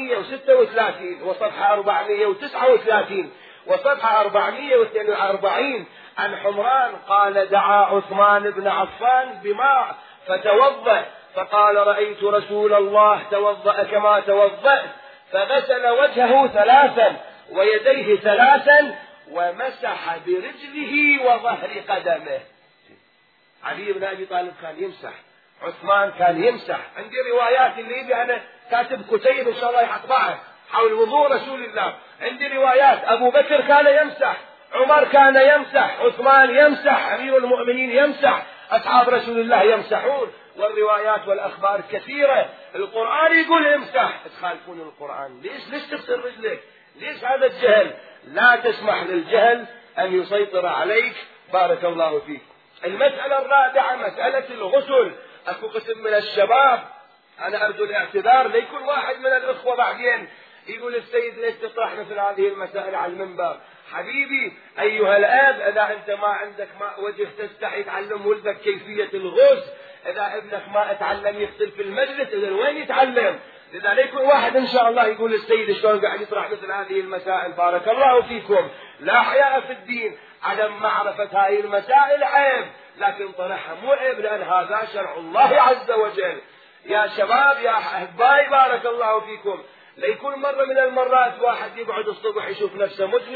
S1: 436 وصفحة 439 وصفحة 442 عن حمران قال دعا عثمان بن عفان بماء فتوضأ، فقال رأيت رسول الله توضأ كما توضأت، فغسل وجهه 3 ويديه 3 ومسح برجله وظهر قدمه. علي بن أبي طالب كان يمسح، عثمان كان يمسح. عندي روايات اللي يبي أنا كاتب كتيب إن شاء الله يطبعها حول وضوء رسول الله. عندي روايات أبو بكر كان يمسح، عمر كان يمسح، عثمان يمسح، أمير المؤمنين يمسح، أصحاب رسول الله يمسحون، والروايات والأخبار كثيرة. القرآن يقول امسح، تخالفون القرآن. ليش تغسل رجلك؟ ليش هذا الجهل؟ لا تسمح للجهل أن يسيطر عليك بارك الله فيك. المسألة الرابعة مسألة الغسل. أكو قسم من الشباب، أنا أرجو الاعتذار ليكون واحد من الأخوة بعدين يقول السيد ليش تطرح مثل هذه المسائل على المنبر. حبيبي أيها الآب، إذا أنت ما عندك ماء وجه تستحي تعلم ولدك كيفية الغسل، إذا ابنك ما اتعلم يغسل في المجلس إذا وين يتعلم؟ لذا يكون واحد إن شاء الله يقول السيد شلون قاعد يطرح مثل هذه المسائل. بارك الله فيكم. لا حياء في الدين، عدم معرفة هذه المسائل عيب، لكن طرحها مو عيب لأن هذا شرع الله عز وجل. يا شباب يا أحبائي بارك الله فيكم، ليكون مرة من المرات واحد يقعد الصبح يشوف نفسه مذنب،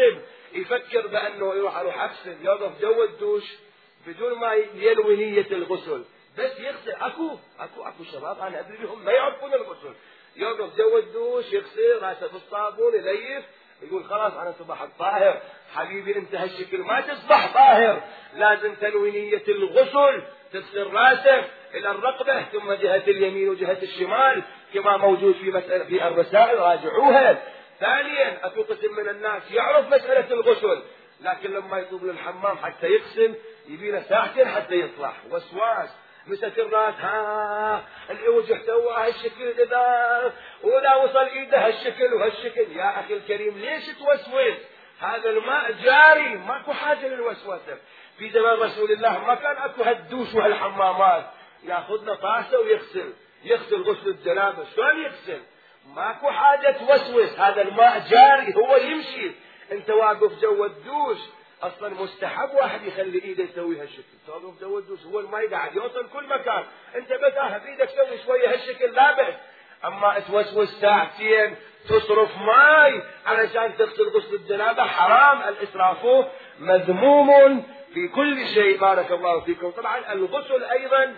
S1: يفكر بأنه يروح أغسل، يوقف جو الدوش بدون ما ينوي نية الغسل، بس يغسل. اكو شباب انا ادري بهم ما يعرفون الغسل، يوقف جو الدوش يغسل راسه بالصابون يليف، يقول خلاص انا صبحت طاهر. حبيبي انت هالشكل ما تصبح طاهر، لازم تنوي نية الغسل، تغسل راسك الى الرقبة ثم جهة اليمين وجهة الشمال كما موجود في الرسائل، راجعوها. ثانيا اكو قسم من الناس يعرف مسألة الغسل، لكن لما يطلب للحمام حتى يغسل يبينا ساعتين حتى يطلع، وسواس مسك الراس، الوجه سوى هالشكل كذا ولا وصل ايده هالشكل وهالشكل. يا اخي الكريم ليش توسوس؟ هذا الماء جاري، ماكو حاجه للوسوسه. في زمان رسول الله ما كان اكو هالدوش وهالحمامات، ياخذنا طاسه ويغسل غسل الجنابه. شلون يغسل؟ ماكو حاجه توسوس، هذا الماء جاري هو يمشي. انت واقف جو الدوش اصلا مستحب واحد يخلي ايده يسوي هالشكل، توقف جو الدوش هو الماء قاعد يوصل كل مكان، انت بس بايدك سوي شويه هالشكل لا بأس. اما توسوس ساعتين تصرف ماي علشان تغسل غسل الجنابه، حرام. الاسراف مذموم في كل شيء. بارك الله فيكم. طبعا الغسل ايضا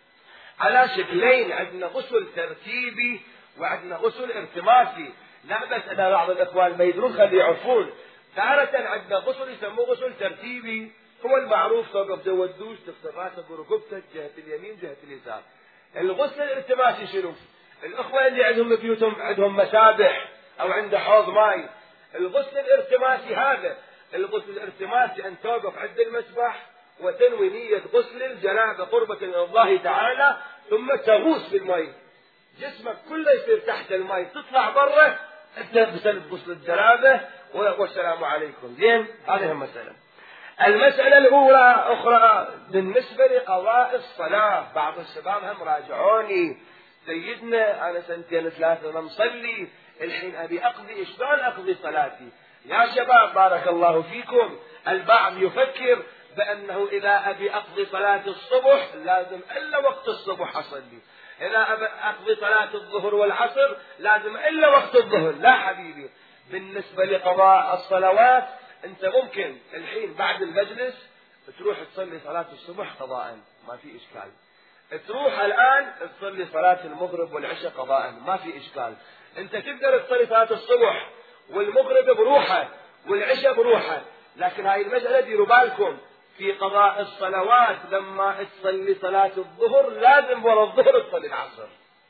S1: على شكلين، عندنا غسل ترتيبي وعندنا غسل ارتماسي. لا بس انا بعض الاخوان ما يدرون خلي يعرفون. تارة عندنا غسل يسموه غسل ترتيبي، هو المعروف، توقف جو الدوش تغسل راسك وركبتك جهة اليمين جهة اليسار. الغسل الارتماسي شنو؟ الاخوة اللي عندهم بيوتهم عندهم مسابح او عنده حوض ماي، الغسل الارتماسي هذا. الغسل الارتماسي ان توقف عند المسبح وتنوي نية غسل الجنابة قربة من الله تعالى، ثم تغوص في الماء، جسمك كله يصير تحت الماء، تطلع برا انت بسبب غسل الجنابة والسلام عليكم. زين، هذه المسألة. المسألة الأولى أخرى بالنسبة لقضاء الصلاة. بعض الشباب هم راجعوني، سيدنا أنا سنتين ثلاثة أنا مصلي، الحين أبي أقضي، شلون أقضي صلاتي؟ يا شباب بارك الله فيكم، البعض يفكر بأنه إذا أبي أقضي صلاة الصبح لازم إلا وقت الصبح أصلي، إذا أبي أقضي صلاة الظهر والعصر لازم إلا وقت الظهر. لا حبيبي، بالنسبة لقضاء الصلوات أنت ممكن الحين بعد المجلس تروح تصلي صلاة الصبح قضاء، ما في إشكال. تروح الآن تصلي صلاة المغرب والعشاء قضاء، ما في إشكال. أنت تقدر تصلي صلاة الصبح والمغرب بروحه والعشاء بروحه، لكن هاي المسألة ديروا بالكم، في قضاء الصلوات لما تصلي صلاة الظهر لازم ورا الظهر تصلي العصر.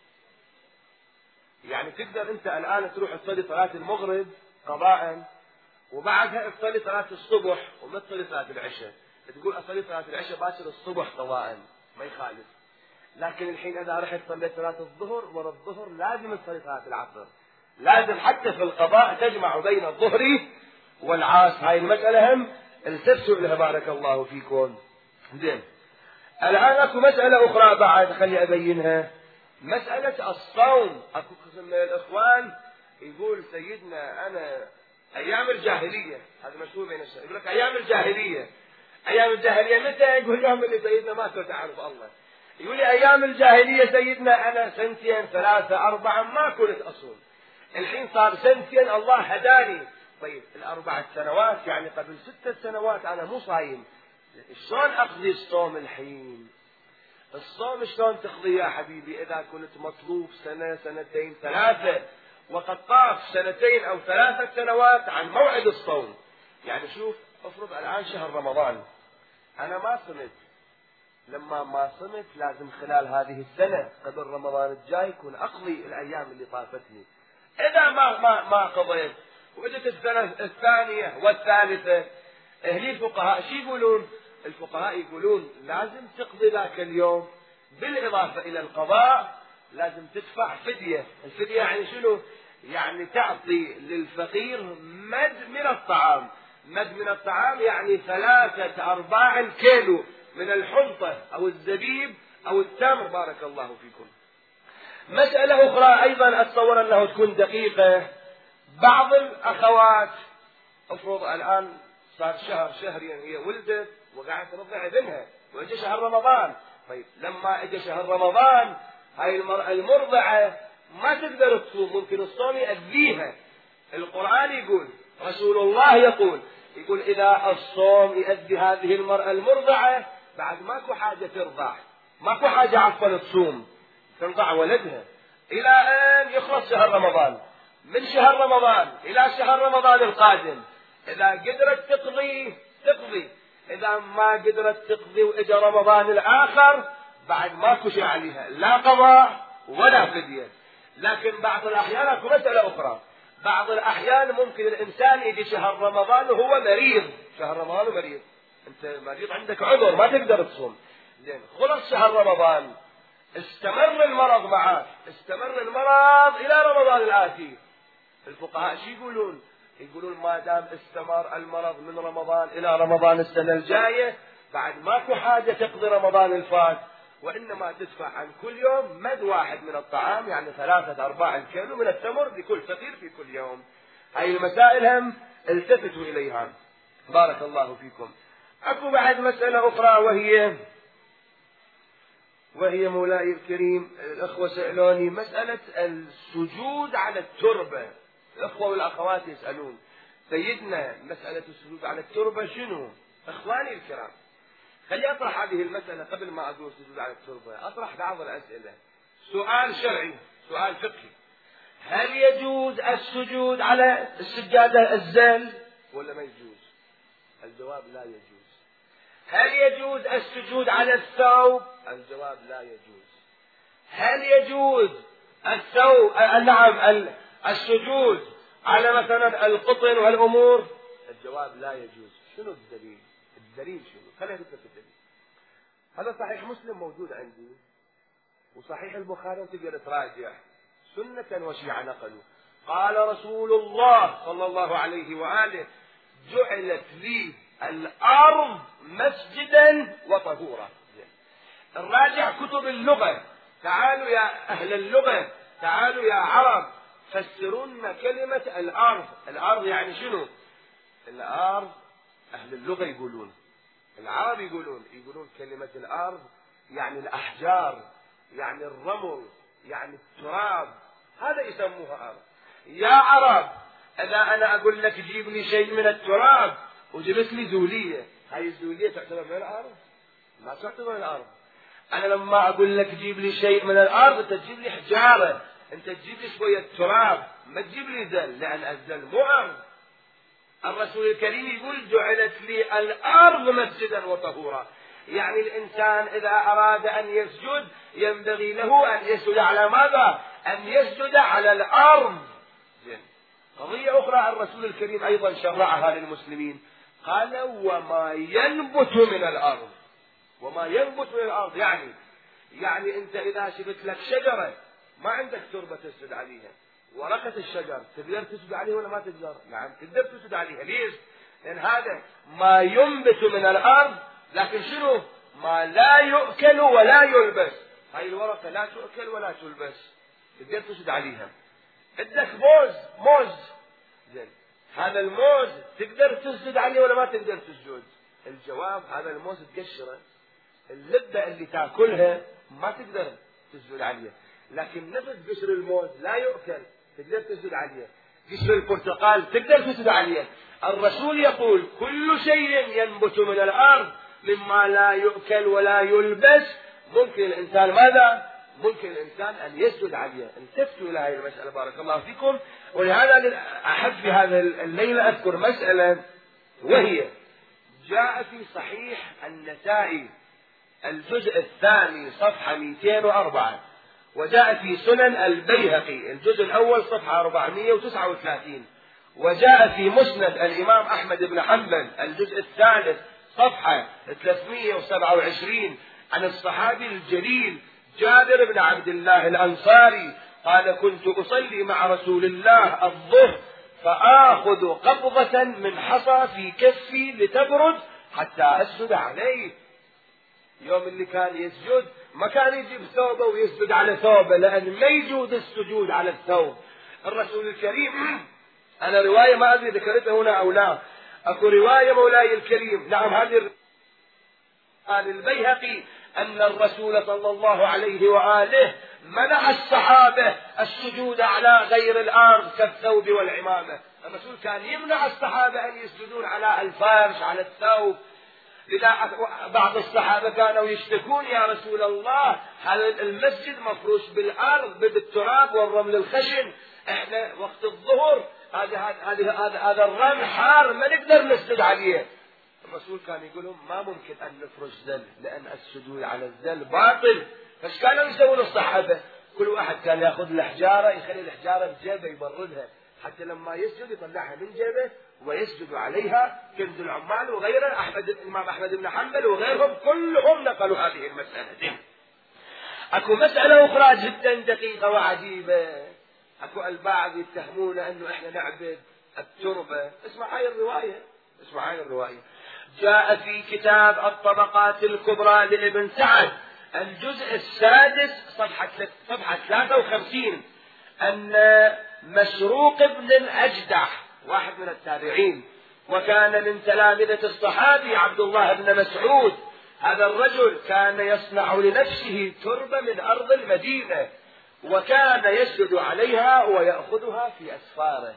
S1: يعني تقدر أنت الآن تروح تصلي صلاة المغرب قضاء وبعدها تصلي صلاة الصبح وما تصلي صلاة العشاء، تقول أصلي صلاة العشاء باكر الصبح قضاء، ما يخالف. لكن الحين إذا رحت صليت صلاة الظهر ورا الظهر لازم تصلي صلاة العصر، لازم حتى في القضاء تجمع بين الظهر والعصر. هاي المسألة هم التفتوا لها بارك الله فيكم. زين، الآن أكو مسألة أخرى بعد خلي أبينها، مسألة الصوم. أكو قسم من الإخوان يقول سيدنا أنا أيام الجاهلية، هذا مشهور بين الشباب، يقول لك أيام الجاهلية. أيام الجاهلية متى؟ يقول يوم اللي سيدنا ما كنت أعرف الله. يقول لي أيام الجاهلية سيدنا أنا سنتين ثلاثة أربعة ما كنت أصوم، الحين صار سنتين الله هداني. طيب الأربع سنوات يعني قبل 6 سنوات أنا مو صايم، شلون أقضي الصوم الحين؟ الصوم شلون تقضي يا حبيبي إذا كنت مطلوب سنة سنتين ثلاثة وقد طاف 2 أو 3 سنوات عن موعد الصوم؟ يعني شوف، افرض الآن شهر رمضان أنا ما صمت، لما ما صمت لازم خلال هذه السنة قبل رمضان الجاي يكون أقضي الأيام اللي طافتني. إذا ما قضيت وإجت السنة الثانية والثالثة، أهلي الفقهاء شو يقولون؟ الفقهاء يقولون لازم تقضي ذاك اليوم، بالإضافة إلى القضاء لازم تدفع فدية. الفدية يعني شنو؟ يعني تعطي للفقير مد من الطعام. مد من الطعام يعني 3/4 كيلو من الحنطة أو الزبيب أو التمر. بارك الله فيكم. مسألة أخرى أيضا أتصور أنه تكون دقيقة، بعض الأخوات أفرض الآن صار شهرين هي ولدت وقاعد ترضع ابنها وإجا شهر رمضان. طيب لما إجا شهر رمضان هاي المرأة المرضعة ما تقدر تصوم، ممكن الصوم يأذيها. القرآن يقول، رسول الله يقول يقول إذا الصوم يؤدي هذه المرأة المرضعة بعد ماكو حاجة ترضع، ماكو حاجة عفوا تصوم ترضع ولدها إلى أن يخلص شهر رمضان. من شهر رمضان إلى شهر رمضان القادم إذا قدرت تقضي، إذا ما قدرت تقضي وإجا رمضان الآخر بعد ماكو شيء عليها، لا قضاء ولا فدية. لكن بعض الأحيان اكو مسألة أخرى، بعض الأحيان ممكن الإنسان يجي شهر رمضان وهو مريض، شهر رمضان مريض، أنت مريض عندك عذر ما تقدر تصوم، زين خلص شهر رمضان استمر المرض معك، استمر المرض إلى رمضان الآتي. الفقهاء شو يقولون؟ يقولون ما دام استمر المرض من رمضان إلى رمضان السنة الجاية بعد ماكو حاجة تقضي رمضان الفات، وإنما تدفع عن كل يوم مد واحد من الطعام، يعني 3-4 كيلو من التمر لكل فقير في كل يوم. هاي المسائل هم التفتوا إليها بارك الله فيكم. أكو بعد مسألة أخرى وهي مولاي الكريم الأخوة سألوني مسألة السجود على التربة. الأخوة والأخوات يسألون سيدنا مسألة السجود على التربة شنو؟ إخواني الكرام خلي أطرح هذه المسألة قبل ما أقول السجود على التربة، أطرح بعض الأسئلة. سؤال شرعي، سؤال فقهي، هل يجوز السجود على السجادة الزل ولا ما يجوز؟ الجواب لا يجوز. هل يجوز السجود على الثوب؟ الجواب لا يجوز. هل يجوز السجود على مثلا القطن والأمور؟ الجواب لا يجوز. شنو الدليل؟ الدليل شنو؟ خلينا نذكر الدليل. هذا صحيح مسلم موجود عندي وصحيح البخاري تقدر تراجع، سنة وشيعة نقلوا. قال رسول الله صلى الله عليه وآله جعلت لي الأرض مسجدا وطهورا. نراجع كتب اللغة، تعالوا يا أهل اللغة، تعالوا يا عرب فسرون كلمة الأرض. الأرض يعني شنو؟ الأرض أهل اللغة يقولون، العرب يقولون كلمة الأرض يعني الأحجار، يعني الرمل، يعني التراب، هذا يسموها أرض. يا عرب إذا أنا أقول لك جيب لي شيء من التراب وجبت لي زولية، هاي الزولية تعتبر من الأرض؟ ما تعتبر من الأرض. أنا لما أقول لك جيب لي شيء من الأرض أنت تجيب لي حجارة، أنت تجيب لي شوية تراب، ما تجيب لي زل، لأن الزل مو أرض. الرسول الكريم يقول جعلت لي الأرض مسجدا وطهورا، يعني الإنسان إذا أراد أن يسجد ينبغي له أن يسجد على ماذا؟ أن يسجد على الأرض. قضية أخرى الرسول الكريم أيضا شرعها للمسلمين، قال وما ينبت من الأرض. وما ينبت من الأرض يعني أنت إذا شفت لك شجرة ما عندك تربة تسجد عليها، ورقة الشجر تقدر تسجد عليها ولا ما تقدر؟ نعم تقدر تسجد عليها. ليش؟ لأن هذا ما ينبت من الأرض، لكن شنو؟ ما لا يؤكل ولا يلبس. هاي الورقة لا تؤكل ولا تلبس، تقدر تسجد عليها. عندك موز زين، هذا الموز تقدر تسجد عليه ولا ما تقدر تسجد؟ الجواب هذا الموز تقشره، اللبة اللي تاكلها ما تقدر تسجد عليها، لكن نفس قشر الموز لا يؤكل تقدر تسجد عليه. قشر البرتقال تقدر تسجد عليه. الرسول يقول كل شيء ينبت من الأرض مما لا يؤكل ولا يلبس ممكن الإنسان ماذا؟ ممكن الإنسان أن يسجد عليه. التفتوا إلى هذه المسألة بارك الله فيكم. ولهذا أحب في هذا الليلة أذكر مسألة، وهي جاء في صحيح النسائي الجزء الثاني صفحة 204، وجاء في سنن البيهقي الجزء الأول صفحة 439، وجاء في مسند الإمام أحمد بن حنبل الجزء الثالث صفحة 327 عن الصحابي الجليل جابر بن عبد الله الأنصاري قال كنت أصلي مع رسول الله الظهر فآخذ قبضة من حصى في كفي لتبرد حتى أسجد عليه. يوم اللي كان يسجد ما كان يجيب ثوبه ويسجد على ثوبه، لأن ما يجوز السجود على الثوب. الرسول الكريم أنا رواية ما أدري ذكرتها هنا أو لا، أكو رواية مولاي الكريم، نعم هذه قال البيهقي أن الرسول صلى الله عليه وآله منع الصحابة السجود على غير الأرض كالثوب والعمامة. الرسول كان يمنع الصحابة أن يسجدون على الفرش على الثوب. إذا بعض الصحابة كانوا يشتكون يا رسول الله هل المسجد مفروش بالأرض بالتراب والرمل الخشن، احنا وقت الظهر هذا الرمل حار ما نقدر نسجد عليه. الرسول كان يقول لهم ما ممكن أن نفرش ذل لأن السجود على الذل باطل. فايش كانوا يسوون الصحابة؟ كل واحد كان ياخذ الحجارة يخلي الحجارة بجيبه يبردها حتى لما يسجد يطلعها من جيبه ويسجد عليها. كنز العمال وغيره الإمام أحمد بن حنبل وغيرهم كلهم نقلوا هذه المسألة دي. أكو مسألة أخرى جدا دقيقة وعجيبة. أكو البعض يتهمون أنه إحنا نعبد التربة. اسمع هاي الرواية جاء في كتاب الطبقات الكبرى لابن سعد الجزء السادس صفحة 53 أن مسروق بن الأجدع واحد من التابعين وكان من تلامذة الصحابي عبد الله بن مسعود، هذا الرجل كان يصنع لنفسه تربة من أرض المدينة وكان يسجد عليها ويأخذها في أسفاره.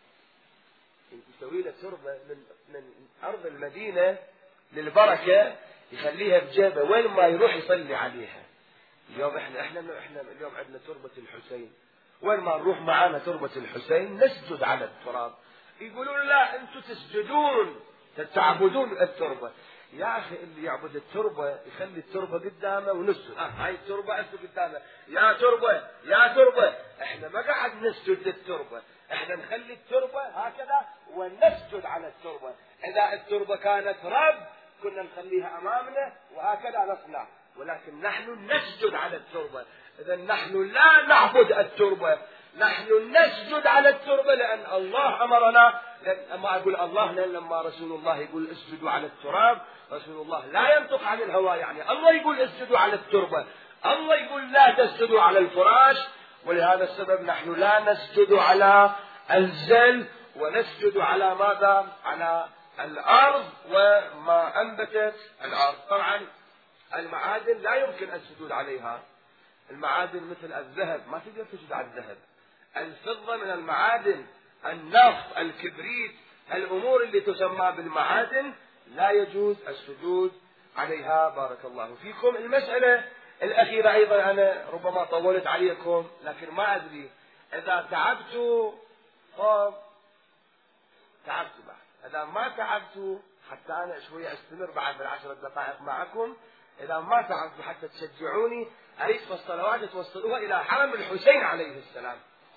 S1: يسوي له تربة من أرض المدينة للبركة يخليها بجيبه وين ما يروح يصلي عليها. اليوم احنا اليوم عندنا تربة الحسين، وين ما نروح معانا تربة الحسين نسجد على التراب. يقولون لا انتم تسجدون تعبدون التربة. يا اخي اللي يعبد التربة يخلي التربة قدامه ونسجد. هاي التربة اسجد قدامه يا تربة. احنا ما قاعد نسجد للتربة، احنا نخلي التربة هكذا ونسجد على التربة. اذا التربة كانت رب كنا نخليها امامنا وهكذا نصنع، ولكن نحن نسجد على التربة. اذا نحن لا نعبد التربة، نحن نسجد على التربة لأن الله أمرنا. لما أقول الله لأن لما رسول الله يقول اسجدوا على التراب، رسول الله لا ينطق عن الهوى، يعني الله يقول اسجدوا على التربة، الله يقول لا تسجدوا على الفراش. ولهذا السبب نحن لا نسجد على الزل ونسجد على ماذا؟ على الأرض وما أنبتت الأرض. طبعا المعادن لا يمكن السجود عليها، المعادن مثل الذهب ما تقدر تسجد على الذهب، الفضة من المعادن، النفط، الكبريت، الأمور اللي تسمى بالمعادن لا يجوز السجود عليها. بارك الله فيكم. المسألة الأخيرة أيضا أنا ربما طولت عليكم لكن ما أدري إذا تعبتوا تعبتوا بعد، إذا ما تعبتوا حتى أنا شوية أستمر بعد بالعشر دقائق معكم، إذا ما تعبتوا حتى تشجعوني أريد في الصلوات توصلوها إلى حرم الحسين عليه السلام.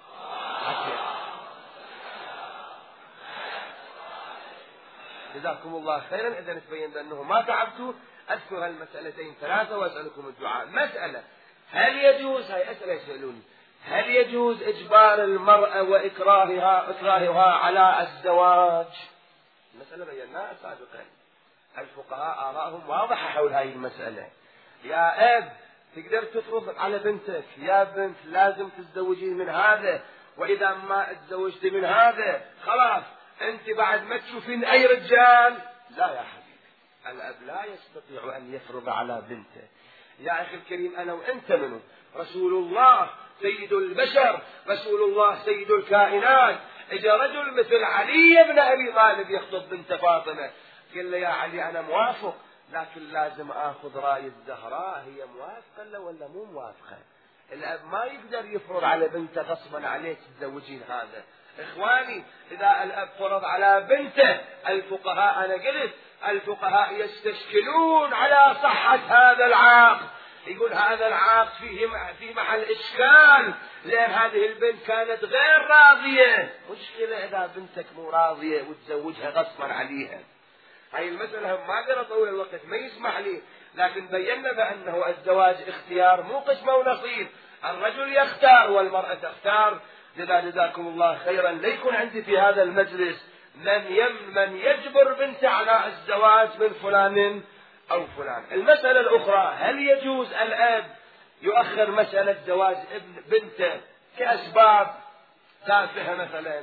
S1: جزاكم الله خيرا. إذا تبين بأنه ما تعبتوا أذكر هالمسألتين ثلاثة وأسألكم الدعاء. مسألة هل يجوز، هاي أسئلة يسألوني، هل يجوز إجبار المرأة وإكراهها على الزواج؟ المسألة بيناها سابقا، الفقهاء آراءهم واضحة حول هاي المسألة. يا أب تقدر تفرض على بنتك يا بنت لازم تتزوجين من هذا، وإذا ما تزوجت من هذا خلاص أنت بعد ما تشوفين أي رجال. لا يا حبيبي، الأب لا يستطيع أن يفرض على بنته. يا أخي الكريم أنا وأنت منه؟ رسول الله سيد البشر، رسول الله سيد الكائنات. إجا رجل مثل علي بن أبي طالب يخطب بنت فاطمة، قال له يا علي أنا موافق لكن لازم آخذ رأي الزهراء، هي موافقة له ولا مو موافقة؟ الأب ما يقدر يفرض على بنته غصبا عليك تتزوجين هذا. إخواني إذا الأب فرض على بنته، الفقهاء أنا قلت الفقهاء يستشكلون على صحة هذا العقد، يقول هذا العقد فيه محل إشكال لأن هذه البنت كانت غير راضية. مشكلة إذا بنتك مو راضية وتزوجها غصبا عليها. هاي المسألة ما أقدر أطول الوقت ما يسمح لي، لكن بينا بأنه الزواج اختيار مو قسمة ونصيب، الرجل يختار والمرأة تختار. لذا جزاكم الله خيرا ليكن عندي في هذا المجلس من يجبر بنته على الزواج من فلان أو فلان. المسألة الأخرى هل يجوز الأب يؤخر مسألة زواج بنته كأسباب تافهة؟ مثلا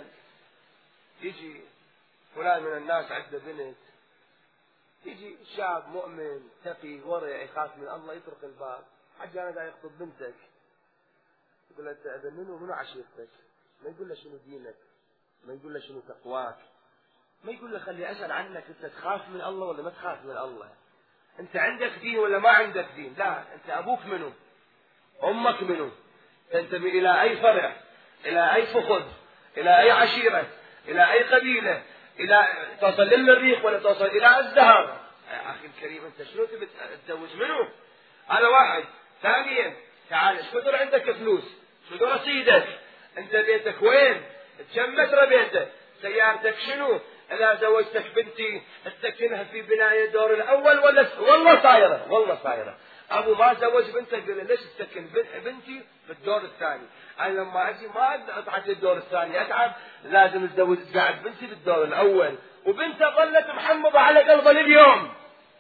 S1: يجي فلان من الناس عنده بنت، يجي شاب مؤمن تقي ورع يخاف من الله يطرق الباب، حجي أنا دا يخطب بنتك، يقول له أنت منو عشيرتك؟ ما يقول له شنو دينك، ما يقول له شنو تقواك، ما يقول له خلي أسأل عنك أنت تخاف من الله ولا ما تخاف من الله، أنت عندك دين ولا ما عندك دين. لا، أنت أبوك منو، أمك منو، تنتمي إلى أي فرع، إلى أي فخذ، إلى أي عشيرة، إلى أي قبيلة، إلى توصل للمريخ ولا توصل إلى الزهر. يا أخي الكريم أنت شنو تبي تتزوج منو؟ هذا واحد. ثانيا تعال ايش كثر عندك فلوس، شنو رصيدك، أنت بيتك وين، كم متر بيتك، سيارتك شنو، إذا زوجتك بنتي تسكنها في بناية الدور الأول ولا والله صايرة، والله صايرة. أبو ما زوج بنتك قال له ليش تسكن بنتي في الدور الثاني؟ أنا لما أجي ما أطعت الدور الثاني أتعب، لازم أتزوج قاعد بنتي بالدور الأول. وبنته ظلت محمضة على قلبه لليوم،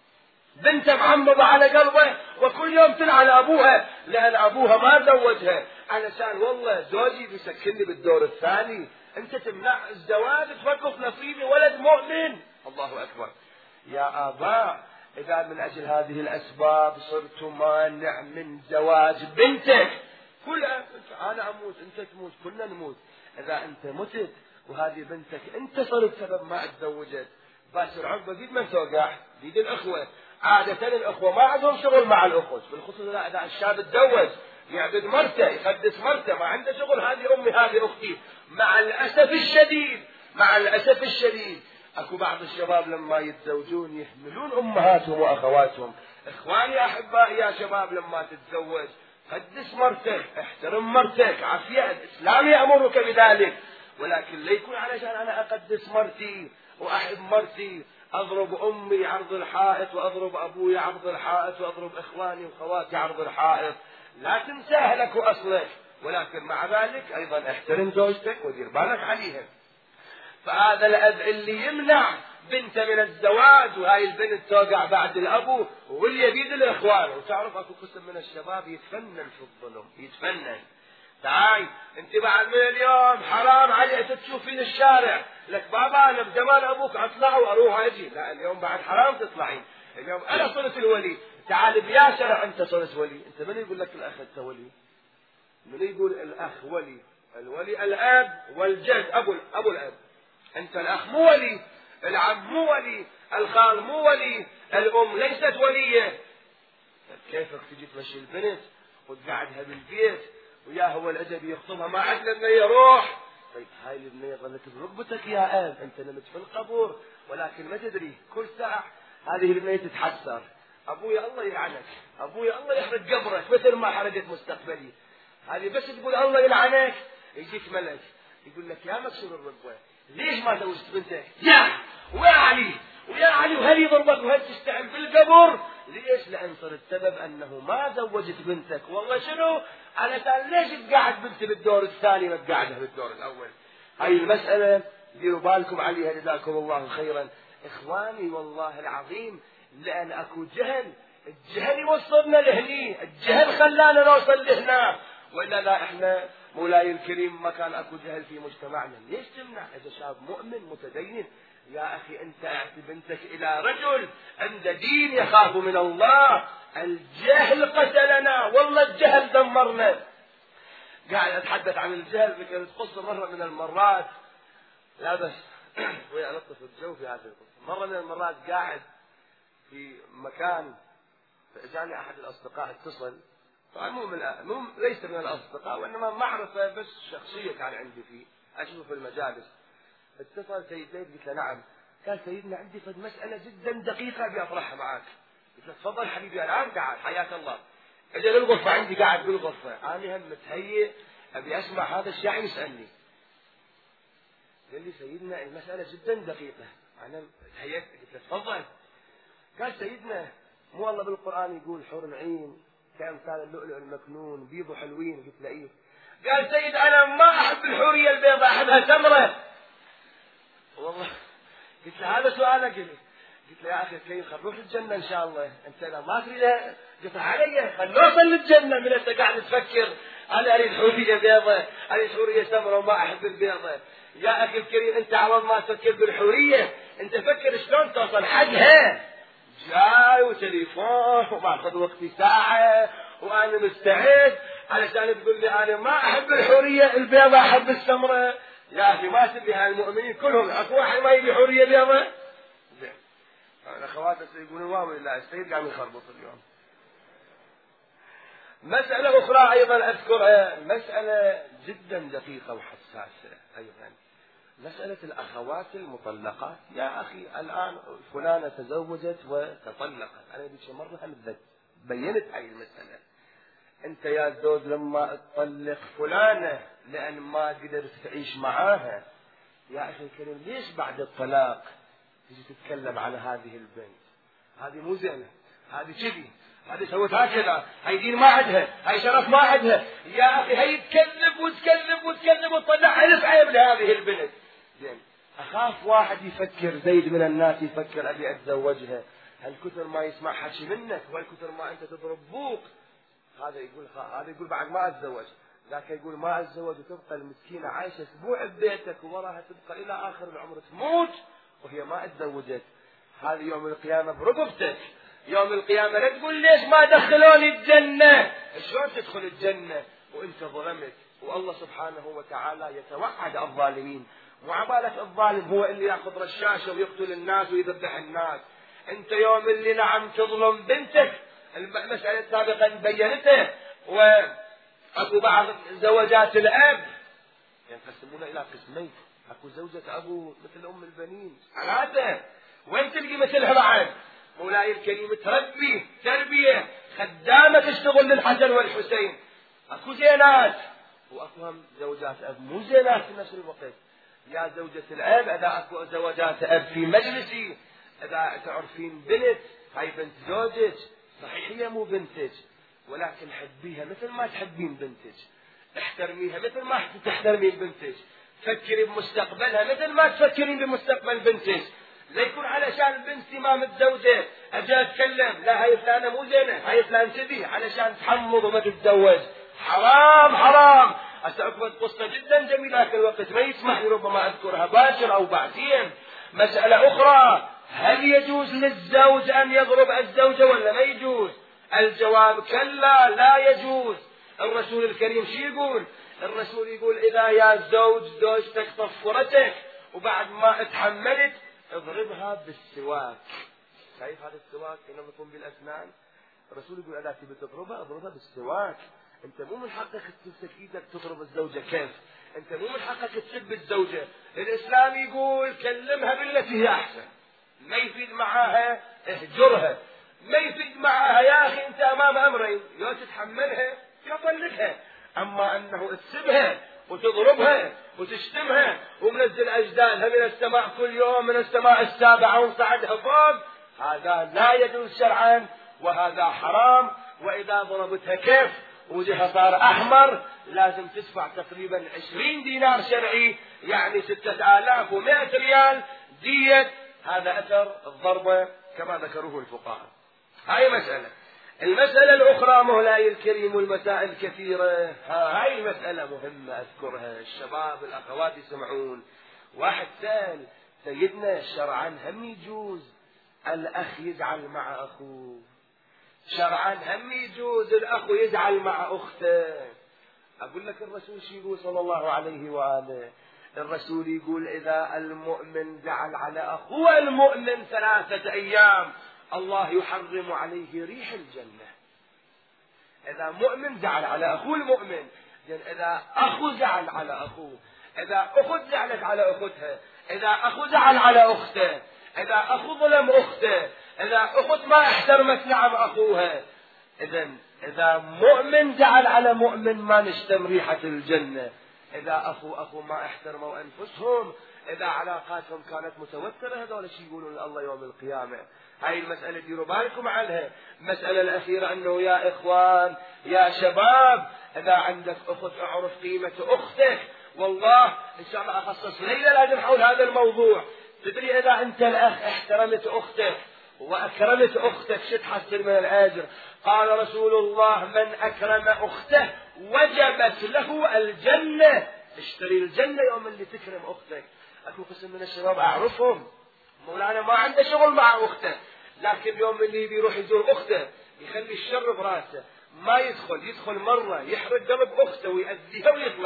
S1: بنته محمضة على قلبه، وكل يوم تلعن أبوها لأن أبوها ما زوجها علشان والله زوجي بيسكنني بالدور الثاني. أنت تمنع الزواج تفكر في نصيبي ولد مؤمن. الله أكبر. يا آباء، إذا من أجل هذه الأسباب صرت مانع من زواج بنتك، كلها أنا أموت أنت تموت كلنا نموت، إذا أنت متت وهذه بنتك أنت صرت سبب ما اتزوجت، باشر عقبة بيد من توقع بيد الأخوة. عادة الأخوة ما عندهم شغل مع الأخوة، بالخصوص إذا الشاب تزوج يعبد مرته يقدس مرته، ما عنده شغل هذه أمي هذه أختي. مع الأسف الشديد، مع الأسف الشديد أكو بعض الشباب لما يتزوجون يحملون أمهاتهم وأخواتهم. إخواني أحبائي يا شباب، لما تتزوج قدس مرتك، احترم مرتك، عافية، الإسلام يأمرك بذلك، ولكن لا يكون علشان أنا أقدس مرتي وأحب مرتي أضرب أمي عرض الحائط وأضرب أبوي عرض الحائط وأضرب إخواني وخواتي عرض الحائط. لا تنسى أهلك وأصلك، ولكن مع ذلك أيضا احترم زوجتك ودير بالك عليها. فهذا الأب اللي يمنع بنته من الزواج، وهاي البنت توقع بعد الأبو واللي يبيد الإخوان. وتعرف أكو قسم من الشباب يتفنن في الظلم، يتفنن. تعال انت بعد من اليوم حرام عليك تشوفين الشارع، لك بابا انا بزمان ابوك اطلع واروح اجي، لا اليوم بعد حرام تطلعين، اليوم انا صرت الولي. تعال بيا شرع انت صرت ولي. انت من يقول لك الاخ انت ولي؟ من يقول الاخ ولي؟ الولي الاب والجد، ابو الاب. انت الاخ مو ولي، العم مو ولي، الخال مو ولي، الام ليست وليه. كيفك تجي تمشي البنت وتقعدها بالبيت ويا هو الأدب يخطبها ما عندنا بنية روح؟ طيب هاي البنية ظلت بركبتك يا أب، أنت نمت في القبر ولكن ما تدري كل ساعة هذه البنية تتحسر، أبويا الله يلعنك، أبويا الله يحرق قبرك مثل ما حرقت مستقبلي. هذه بس تقول الله يلعنك يجيك ملك يقول لك يا مكسور الركبة ليش ما زوجت بنتك؟ ويا علي وهل يضربك وهل تشتعل بالقبر؟ ليش؟ لأن صرت سبب أنه ما زوجت بنتك. والله شنو؟ علشان ليش تقعد بنتي بالدور الثاني ما تقعدها بالدور الأول؟ هاي المسألة ديروا بالكم عليها جزاكم الله خيرا. إخواني والله العظيم لأن أكو جهل، الجهل يوصلنا لهني، الجهل خلانا نوصل لهنا، وإلا لا إحنا مولاي الكريم ما كان أكو جهل في مجتمعنا. ليش تمنع؟ إذا شاب مؤمن متدين يا أخي أنت أعطي بنتك إلى رجل عنده دين يخاف من الله. الجهل قتلنا، والله الجهل دمرنا. قاعد أتحدث عن الجهل بكرة قصة مرة من المرات، لا بس ويا ألطف الجو في هذه القصة. مرة من المرات قاعد في مكان فإجاني أحد الأصدقاء اتصل، طبعا مو ليس من الأصدقاء وإنما معرفة بس شخصية كان عندي فيه أشوفه في المجالس. اتصل سيد زيد، قلت له نعم. قال سيدنا عندي فد مسألة جدا دقيقة أبي أطرحها معك. قلت له تفضل حبيبي الآن قاعد حياك الله. أجل الغرفة عندي قاعد بالغرفة أنا هم متهيئ أبي أسمع هذا الشاعر يسألني. قال لي سيدنا المسألة جدا دقيقة. أنا تهيأت قلت له تفضل. قال سيدنا مو الله بالقرآن يقول حور العين كأمثال اللؤلؤ المكنون بيض حلوين؟ قلت له إيه. قال سيد أنا ما أحب الحورية البيضاء أحبها تمرة. والله قلت له هذا سؤالك؟ قلت له يا أخي الكريم خل نروح الجنة إن شاء الله، أنت لا ما تريد قطع علي، خل نوصل للجنة من أنت قاعد تفكر أنا أريد حورية بيضاء أريد حورية تمرة وما أحب البيضاء. يا أخي الكريم أنت عوض ما تفكر بالحورية أنت فكر شلون توصل حقها. جاي وتليفون وماخذ وقتي ساعة وأنا مستعد علشان تقول لي أنا ما أحب الحورية البيضاء أحب السمرة. يا أخي ما تبي هالمؤمنين كلهم، أكو واحد ما يبي حرية بيضة؟ زين. الأخوات يقولون واو لله السيد قام يخربط اليوم. مسألة أخرى أيضا أذكرها، مسألة جدا دقيقة وحساسة أيضا، مسألة الأخوات المطلقات. يا أخي الآن فلانة تزوجت وتطلقت، أنا ذيك مرة هم بينت هاي المسألة. أنت يا زوج لما تطلق فلانة لأن ما قدرت تعيش معاها، يا أخي الكريم ليش بعد الطلاق تجي تتكلم على هذه البنت؟ هذه مو زينة، هذه كذي، هذه سوت هكذا، هاي دين ما عندها، هاي شرف ما عندها. يا أخي هي تكذب وتكذب وتكذب وتطلع ألف عيب لهذه البنت. زين، أخاف واحد يفكر زيد من الناس يفكر أبي أتزوجها، هالكثر ما يسمع حكي منك والكثر ما أنت تضرب بوق، هذا يقول بعد ما أتزوج، ذاك يقول ما أتزوج وتبقى المسكينة عايشة أسبوع ببيتك ووراها تبقى إلى آخر العمر تموت وهي ما أتزوجت. هذا يوم القيامة برقبتك، يوم القيامة لا تقول ليش ما دخلوني الجنة. شلون تدخل الجنة وانت ظلمت؟ والله سبحانه وتعالى يتوعد الظالمين. وعبالك الظالم هو اللي ياخذ رشاشة ويقتل الناس ويذبح الناس. انت يوم اللي نعم تظلم بنتك، المسألة سابقا بينته، واكو بعض زوجات الاب ينقسمون الى قسمين، اكو زوجة ابو مثل ام البنين ثلاثة، وين تلقي مثلها بعد؟ مولاي الكريم تربي تربية خدامة تشتغل للحسن والحسين. اكو زينات واكو هم زوجات اب مو زينات في نفس الوقت. يا زوجة الاب اذا اكو زوجات اب في مجلسي، اذا تعرفين بنت هاي بنت زوجك، صحيح هي مو بنتك ولكن حبيها مثل ما تحبين بنتك، احترميها مثل ما تحترمين بنتك، فكري بمستقبلها مثل ما تفكرين بمستقبل بنتك. لا يكون علشان بنتي ما متزوجة اجي اتكلم لا هاي فلانة مو زينة، هاي فلان كذي، علشان تحمض وما تتزوج. حرام حرام. أتعقبت قصة جدا جميلة في الوقت ما يسمح لي ربما أذكرها باشر أو بعدين. مسألة أخرى، هل يجوز للزوج أن يضرب الزوجة ولا ما يجوز؟ الجواب كلا لا يجوز. الرسول الكريم شو يقول؟ الرسول يقول إذا يا زوج زوجتك طفرتك وبعد ما اتحملت اضربها بالسواك. شايف هذا السواك كنا بنقوم بالأسنان؟ الرسول يقول إذا تبي تضربها اضربها بالسواك. انت مو من حقك تمسك ايدك تضرب الزوجة كيف، انت مو من حقك تسب الزوجة. الاسلام يقول كلمها بالتي هي احسن، ما يفيد معاها اهجرها، ما يفيد معاها يا اخي انت امام امرين، يا تتحملها يا طلقها. اما انه تسبها وتضربها وتشتمها ومنزل اجدادها من السماء كل يوم من السماء السابعة ونصعدها فوق، هذا لا يجوز شرعا وهذا حرام. واذا ضربتها كيف وجهها صار أحمر لازم تدفع تقريبا 20 دينار شرعي، يعني 6100 ريال دية. هذا أثر الضربة كما ذكروه الفقهاء. هاي مسألة. المسألة الأخرى مولاي الكريم والمسائل كثيرة، هاي المسألة مهمة أذكرها، الشباب الأخوات يسمعون. واحد سأل سيدنا شرعا هم يجوز الأخ يزعل مع أخوه؟ شرعا هم يجوز الأخ يزعل مع أخته؟ أقول لك الرسول شو يقول صلى الله عليه وآله؟ الرسول يقول إذا المؤمن زعل على أخوه المؤمن 3 أيام الله يحرم عليه ريح الجنة. إذا مؤمن زعل على أخوه المؤمن، إذا أخو زعل على أخوه، إذا أخت زعلت على أختها، إذا أخو زعل على أخته، إذا أخو ظلم أخته، إذا أخت ما احترمت نعم أخوها، إذا مؤمن زعل على مؤمن ما نشتم ريحة الجنة. إذا أخو ما احترموا أنفسهم، إذا علاقاتهم كانت متوترة، هذول شي يقولون الله يوم القيامة. هاي المسألة ديروا بالكم عنها. المسألة الأخيرة أنه يا إخوان يا شباب، إذا عندك أخت أعرف قيمة أختك. والله إن شاء الله أخصص ليلة لازم حول هذا الموضوع. تدري إذا أنت الأخ احترمت أختك وأكرمت أختك شو تحصل من الأجر؟ قال رسول الله من أكرم أخته وجبت له الجنة. اشتري الجنة يوم اللي تكرم أختك. أكو قسم من الشباب أعرفهم مولانا ما عنده شغل مع أخته، لكن يوم اللي بيروح يزور أخته يخلي الشر براسه، ما يدخل مرة يحرق قلب أخته ويأذيها ويطلع.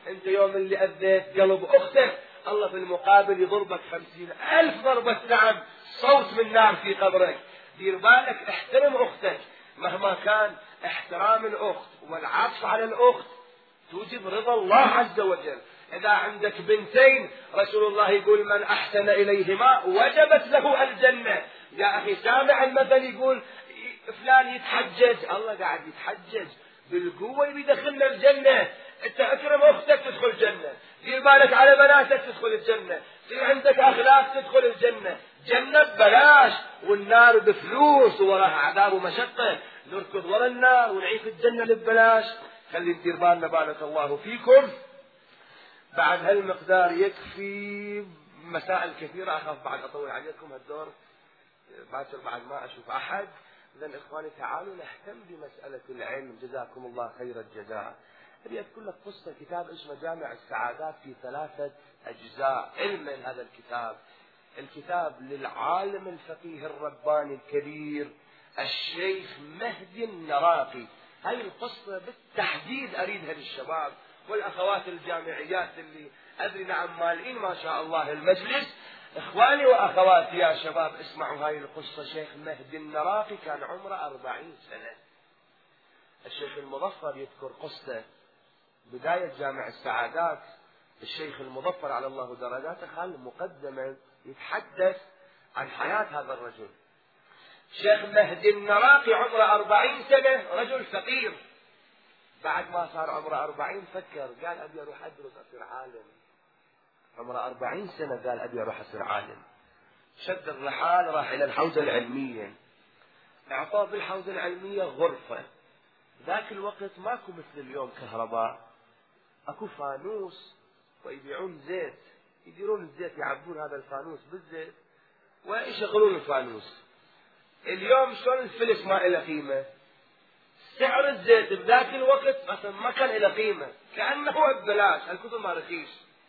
S1: انت يوم اللي اذيت قلب اختك الله في المقابل يضربك 50,000 ضربة نعم، صوت من نار في قبرك. دير بالك، احترم اختك مهما كان. احترام الاخت والعطف على الاخت توجب رضا الله عز وجل. اذا عندك بنتين رسول الله يقول من احسن اليهما وجبت له الجنة. يا اخي سامع المثل يقول فلان يتحجج، الله قاعد يتحجج بالقوة يبي يدخلنا الجنة. انت اكرم اختك تدخل الجنة، دير بالك على بناتك تدخل الجنة، في عندك اخلاق تدخل الجنة. جنة ببلاش والنار بفلوس ووراها عذاب ومشقة، نركض ورا النار ونعيش الجنة ببلاش. خلي ندير بالنا بارك الله فيكم. بعد هالمقدار يكفي. مسائل كثيرة أخاف بعد أطول عليكم هالدور باكر بعد ما أشوف أحد. إذن إخواني تعالوا نهتم بمسألة العلم، جزاكم الله خير الجزاء. أبي أذكر لك قصة كتاب اسمه جامع السعادات في 3 أجزاء. علما هذا الكتاب، الكتاب للعالم الفقيه الرباني الكبير الشيخ مهدي النراقي. هاي القصة بالتحديد أريدها للشباب والأخوات الجامعيات اللي أدري نعم مالئين ما شاء الله المجلس. إخواني وأخواتي يا شباب اسمعوا هاي القصة. شيخ مهدي النراقي كان عمره 40 سنة. الشيخ المظفر يذكر قصته بداية جامع السعادات. الشيخ المظفر على الله درجاته خل مقدمة يتحدث عن حياة هذا الرجل. شيخ مهدي النراقي عمره 40 سنة، رجل فقير. بعد ما صار عمره 40 فكر، قال أبي أروح أدرس أصير عالم. عمره 40 سنة قال أبي أروح أصير عالم. شد الرحال راح إلى الحوزة العلمية، أعطاه بالحوزة العلمية غرفة. ذاك الوقت ماكو مثل اليوم كهرباء، أكو فانوس ويبيعون زيت، يديرون الزيت يعبون هذا الفانوس بالزيت ويشغلون الفانوس. اليوم شلون الفلس ما إله قيمة؟ سعر الزيت بذاك الوقت أصلا ما كان له قيمة، كأنه هو ببلاش، الكتب ما رخيص.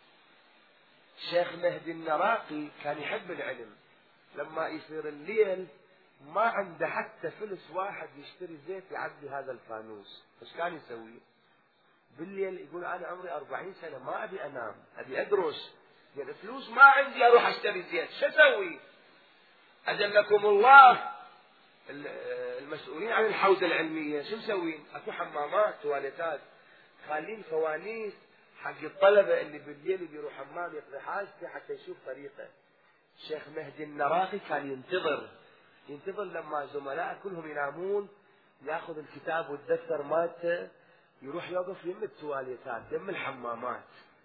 S1: الشيخ مهدي النراقي كان يحب العلم. لما يصير الليل ما عنده حتى فلس واحد يشتري زيت يعبي هذا الفانوس، ايش كان يسوي؟ بالليل يقول أنا عمري 40 سنة ما أبي أنام، أبي أدرس، يعني فلوس ما عندي أروح أشتري زيت، شو أسوي؟ أجلكم الله المسؤولين عن الحوزة العلمية شو مسوين؟ أكو حمامات تواليتات خالين فوانيس حق الطلبة اللي بالليل بيروح حمام يقضي حاجته حتى يشوف طريقه. الشيخ مهدي النراقي كان ينتظر لما زملائه كلهم ينامون، ياخذ الكتاب والدفتر مالته يروح يوقف يم التواليتات يم الحمامات.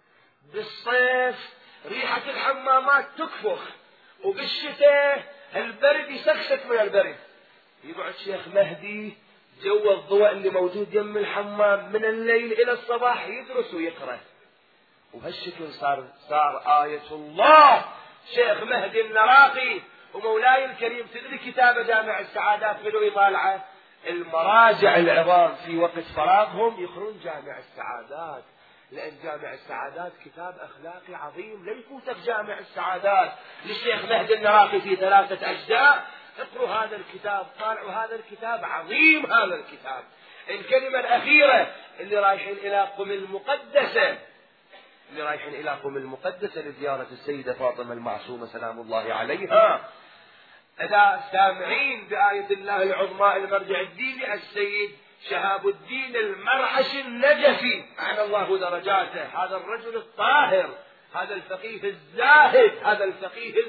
S1: بالصيف ريحة الحمامات تكفخ، وبالشتاء البرد يسخسك من البرد. يقعد شيخ مهدي جو الضوء اللي موجود يم الحمام من الليل إلى الصباح يدرس ويقرأ. وبهالشكل صار آية الله شيخ مهدي النراقي. ومولاي الكريم تدري كتاب جامع السعادات بدو يطالعه المراجع العظام في وقت فراغهم يقرون جامع السعادات، لأن جامع السعادات كتاب أخلاقي عظيم. لا يفوتك جامع السعادات للشيخ مهدي النراقي في 3 أجزاء. اقروا هذا الكتاب، طالعوا هذا الكتاب عظيم. هذا الكتاب الكلمة الأخيرة اللي رايحين إلى قم المقدسة لزيارة السيدة فاطمة المعصومة سلام الله عليها. إذا سامعين بآية الله العظمى المرجع الديني السيد شهاب الدين المرعشي النجفي أعلى الله درجاته، هذا الرجل الطاهر، هذا الفقيه الزاهد، هذا الفقيه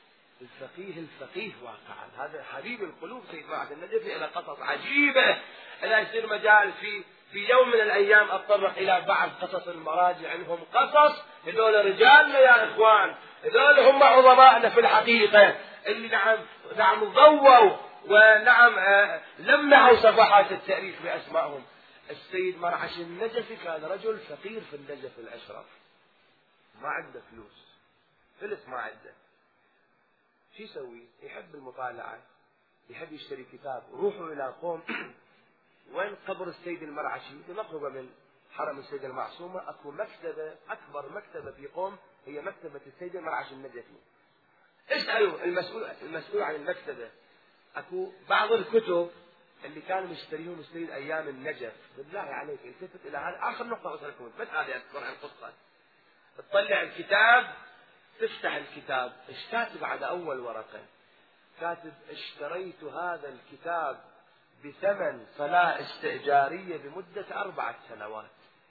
S1: واقعا، هذا حبيب القلوب سيد مرعشي النجفي. إلى قصص عجيبة. إذا يصير مجال في يوم من الأيام أتطرق إلى بعض قصص المراجع، عنهم قصص هذول رجالنا يا إخوان، هذول هم عظمائنا في الحقيقة اللي نعم ضووا ونعم لمعوا صفحات التاريخ بأسمائهم. السيد مرعشي النجفي كان رجل فقير في النجف الأشرف، ما عنده فلس ما عنده. شو يسوي؟ يحب المطالعة، يحب يشتري كتاب. روحوا إلى قوم وين قبر السيد المرعشي بمقربة من حرم السيدة المعصومة، أكو مكتبة، أكبر مكتبة في قوم هي مكتبة السيد المرعشي النجفي. اسألوا المسؤول عن المكتبة. أكو بعض الكتب اللي كانوا مشترين أيام النجف، بالله عليك التفت إلى هذا آخر نقطة أسألكم بس هذه أذكر عن القصة. تطلع الكتاب، تفتح الكتاب، إيش كاتب على أول ورقة؟ كاتب اشتريت هذا الكتاب بثمن صلاة استئجارية بمدة 4 سنوات.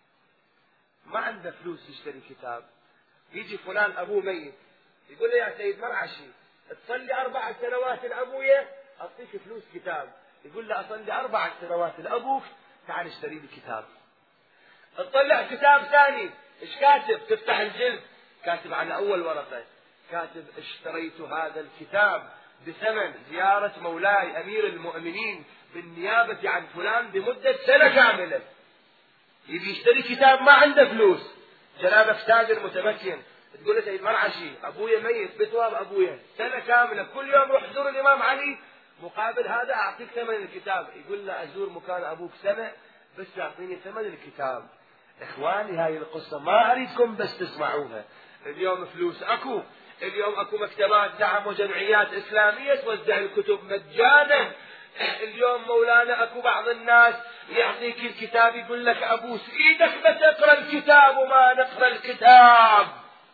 S1: ما عنده فلوس يشتري كتاب، يجي فلان أبوه ميت يقول له يا سيد مرعشي تصلي 4 سنوات لأبويا أعطيك فلوس كتاب، يقول له أصلي 4 سنوات لأبوك تعال اشتري لي كتاب. تطلع كتاب ثاني، إيش كاتب؟ تفتح الجلد، كاتب على أول ورقة، كاتب اشتريت هذا الكتاب بثمن زيارة مولاي أمير المؤمنين بالنيابة عن فلان بمدة سنة كاملة. يبي يشتري كتاب ما عنده فلوس، جنابك تاجر متمكن، تقول له سيد مرعشي أبويا ميت بتواب أبويا سنة كاملة كل يوم روح زور الإمام علي مقابل هذا أعطيك ثمن الكتاب. يقول له أزور مكان أبوك سنة بس أعطيني ثمن الكتاب. إخواني هاي القصة ما أريدكم بس تسمعوها. اليوم فلوس أكو، اليوم أكو مكتبات دعم وجمعيات إسلامية توزع الكتب مجانا. اليوم مولانا أكو بعض الناس يعطيك الكتاب يقول لك أبوس إيدك بس اقرأ الكتاب وما نقرأ الكتاب.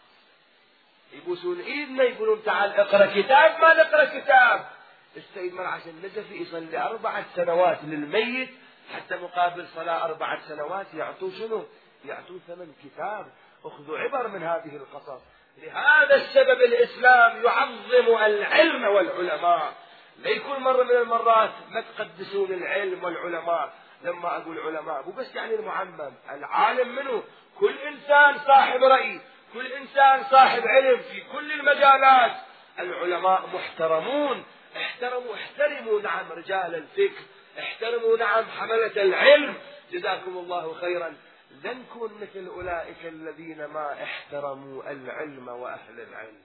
S1: يبوسون إيدنا يقولون تعال اقرأ كتاب ما نقرأ كتاب. السيد مرعش النجفي يصلي 4 سنوات للميت حتى مقابل صلاة 4 سنوات يعطوه شنو؟ يعطوه ثمن كتاب. اخذوا عبر من هذه القصص. لهذا السبب الإسلام يعظم العلم والعلماء. لا يكون مرة من المرات ما تقدسون العلم والعلماء. لما أقول علماء مو بس يعني المعمم، العالم منه كل إنسان صاحب رأي، كل إنسان صاحب علم في كل المجالات. العلماء محترمون، احترموا نعم رجال الفكر، احترموا نعم حملة العلم، جزاكم الله خيرا. لن نكون مثل أولئك الذين ما احترموا العلم وأهل العلم.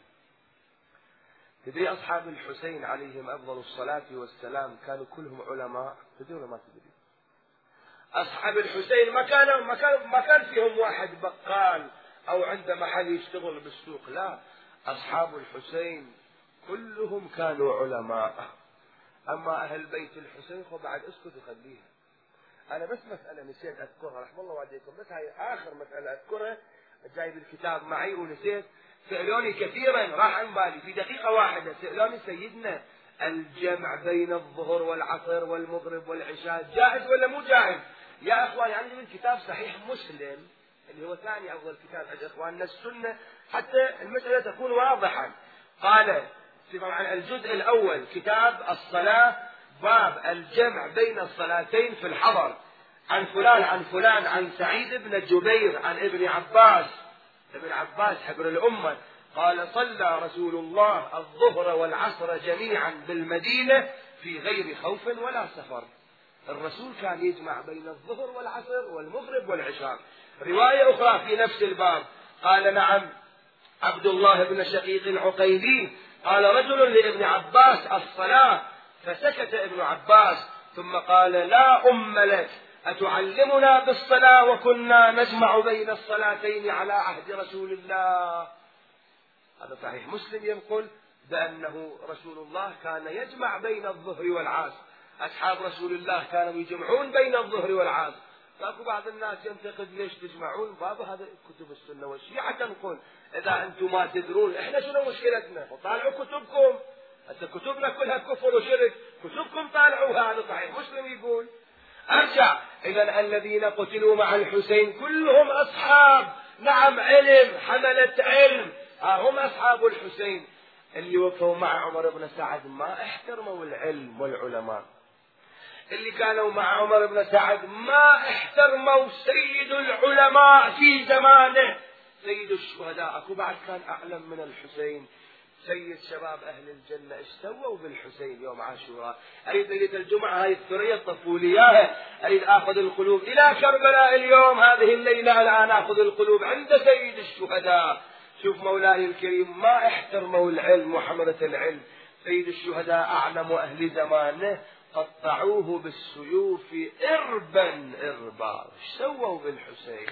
S1: تدري أصحاب الحسين عليهم أفضل الصلاة والسلام كانوا كلهم علماء؟ تدري ولا ما تدري؟ أصحاب الحسين ما كان فيهم واحد بقال أو عنده محل يشتغل بالسوق، لا، أصحاب الحسين كلهم كانوا علماء. أما أهل بيت الحسين خو بعد اسكت وخليها. أنا بس مسألة نسيت أذكرها رحم الله والديكم، بس هاي آخر مسألة أذكرها، جايب الكتاب معي ونسيت. سألوني كثيرا راح عن بالي في دقيقة واحدة، سألوني سيدنا الجمع بين الظهر والعصر والمغرب والعشاء جائز ولا مو جائز؟ يا أخواني عندي من كتاب صحيح مسلم اللي هو ثاني أفضل كتاب عند إخواننا السنة حتى المسألة تكون واضحة. قال طبعا الجزء الأول كتاب الصلاة باب الجمع بين الصلاتين في الحضر، عن فلان عن سعيد بن جبير عن ابن عباس حبر الأمة قال صلى رسول الله الظهر والعصر جميعا بالمدينة في غير خوف ولا سفر. الرسول كان يجمع بين الظهر والعصر والمغرب والعشاء. رواية أخرى في نفس الباب قال نعم عبد الله بن شقيق العقيلي قال رجل لابن عباس الصلاة، فسكت ابن عباس ثم قال لا أم لك أتعلمنا بالصلاة وكنا نجمع بين الصلاتين على عهد رسول الله. هذا صحيح مسلم ينقل بأنه رسول الله كان يجمع بين الظهر والعصر. أصحاب رسول الله كانوا يجمعون بين الظهر والعصر. فأكو بعض الناس ينتقد ليش تجمعون؟ بابا هذا كتب السنة والشيعة تنقل. إذا أنتم ما تدرون إحنا شنو مشكلتنا؟ وطالعوا كتبكم. هسه كتبنا كلها كفر وشرك، كتبكم طالعوا. هذا صحيح مسلم يقول. أرجع إذا الذين قتلوا مع الحسين كلهم أصحاب نعم علم، حملة علم، هم أصحاب الحسين. اللي وقفوا مع عمر بن سعد ما احترموا العلم والعلماء. اللي كانوا مع عمر بن سعد ما احترموا سيد العلماء في زمانه، سيد الشهداء. أكو بعد كان أعلم من الحسين. سيد شباب أهل الجنة ايش سووا بالحسين يوم عاشوراء؟ أريد ليلة الجمعة هاي الثرية طفوا لي إياها، أريد آخذ القلوب إلى كربلاء اليوم هذه الليلة. الآن آخذ القلوب عند سيد الشهداء. شوف مولاي الكريم ما احترموا العلم وحملة العلم. سيد الشهداء أعلم أهل زمانه قطعوه بالسيوف إربا. ايش سووا بالحسين؟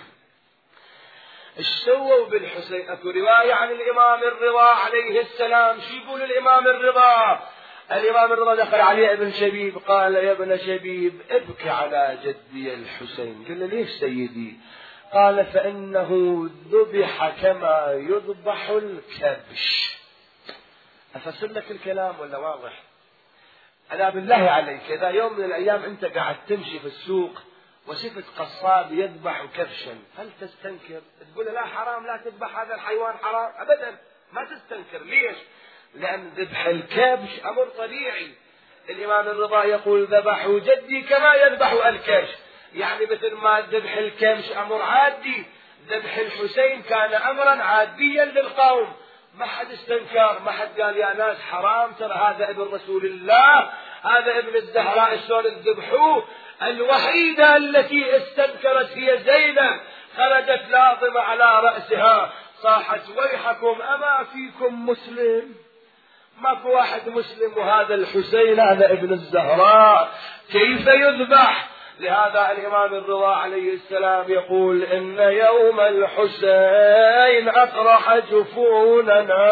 S1: ايش سووا بالحسين؟ اكو رواية عن الإمام الرضا عليه السلام. شو يقول الإمام الرضا؟ الإمام الرضا دخل عليه ابن شبيب قال يا ابن شبيب ابكي على جدي الحسين. قال له ليش سيدي؟ قال فإنه ذبح كما يذبح الكبش. أفسر لك الكلام ولا واضح؟ أنا بالله عليك إذا يوم من الأيام أنت قاعد تمشي في السوق وشفت قصاب يذبح كبشا هل تستنكر؟ تقول لا حرام لا تذبح هذا الحيوان حرام؟ أبدا ما تستنكر. ليش؟ لأن ذبح الكبش أمر طبيعي. الإمام الرضا يقول ذبحوا جدي كما يذبح الكبش، يعني مثل ما ذبح الكبش أمر عادي ذبح الحسين كان أمرا عاديا للقوم. ما حد استنكر، ما حد قال يا ناس حرام ترى هذا ابن رسول الله هذا ابن الزهراء شلون تذبحوه. الوحيدة التي استنكرت هي زينب، خرجت لاطمة على رأسها صاحت ويحكم أما فيكم مسلم؟ ماكو واحد مسلم وهذا الحسين هذا ابن الزهراء كيف يذبح؟ لهذا الإمام الرضا عليه السلام يقول إن يوم الحسين أطرح جفوننا.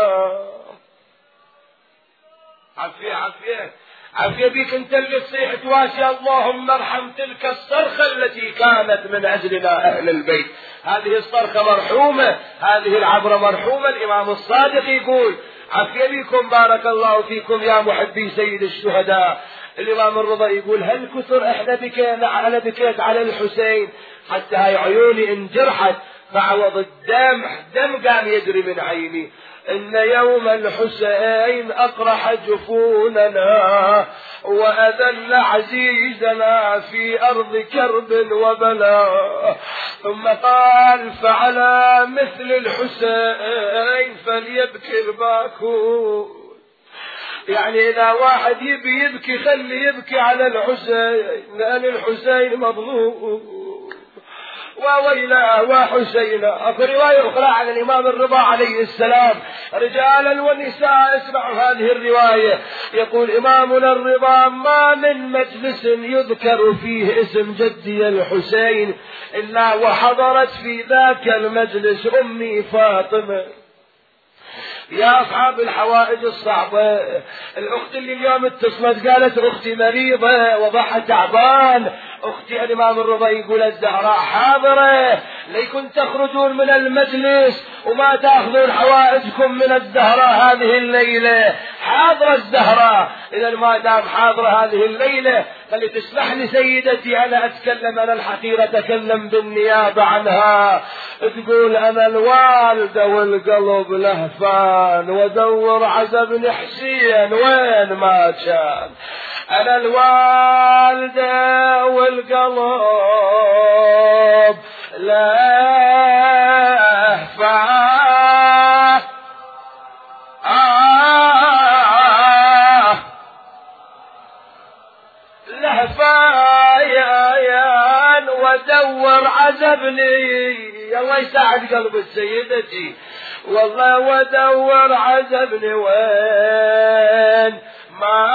S1: عافية عافية عافية بيك انت اللي تصيح تواسي اللهم ارحم تلك الصرخة التي كانت من أجلنا أهل البيت. هذه الصرخة مرحومة، هذه العبرة مرحومة. الإمام الصادق يقول عافية بكم بارك الله فيكم يا محبي سيد الشهداء. الإمام الرضا يقول هل كثر احنا بكينا أنا بكيت على الحسين حتى هاي عيوني انجرحت فعوض الدم قام يجري من عيني. إن يوم الحسين أقرح جفوننا وأذل عزيزنا في أرض كرب وبلاء. ثم قال فعلى مثل الحسين فليبكي الباكون. يعني إذا واحد يبي يبكي خلي يبكي على الحسين لأن الحسين مظلوم وويلا وحسينا. أكو رواية أخرى عن الإمام الرضا عليه السلام رجالا ونساء اسمعوا هذه الرواية. يقول إمامنا الرضا ما من مجلس يذكر فيه اسم جدي الحسين إلا وحضرت في ذاك المجلس أمي فاطمة. يا أصحاب الحوائج الصعبة، الأخت اللي اليوم اتصلت قالت أختي مريضة وضعها تعبان، أختي الإمام الرضا يقول الزهراء حاضرة ليكن تخرجون من المجلس وما تأخذون حوائجكم من الزهراء هذه الليلة. حاضرة الزهراء، إذا ما دام حاضرة هذه الليلة خلي تسمح لي سيدتي أنا أتكلم، أنا الحقيرة أتكلم بالنيابة عنها. تقول أنا الوالدة والقلب لهفان ودور عزا بن حسين وين ما كان. أنا الوالدة والقلب لهفان لهفان ودور عزبني. الله يساعد قلب سيدتي والله ودور عزبني وين ما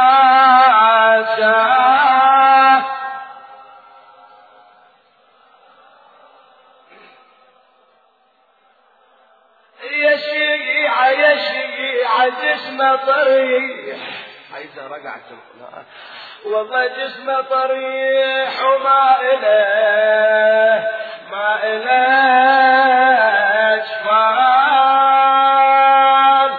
S1: شاف. يا شيعة يا شيعة جسمه طريح عايزة رقعت والله جسمه طريح وما إله ما إله شفان.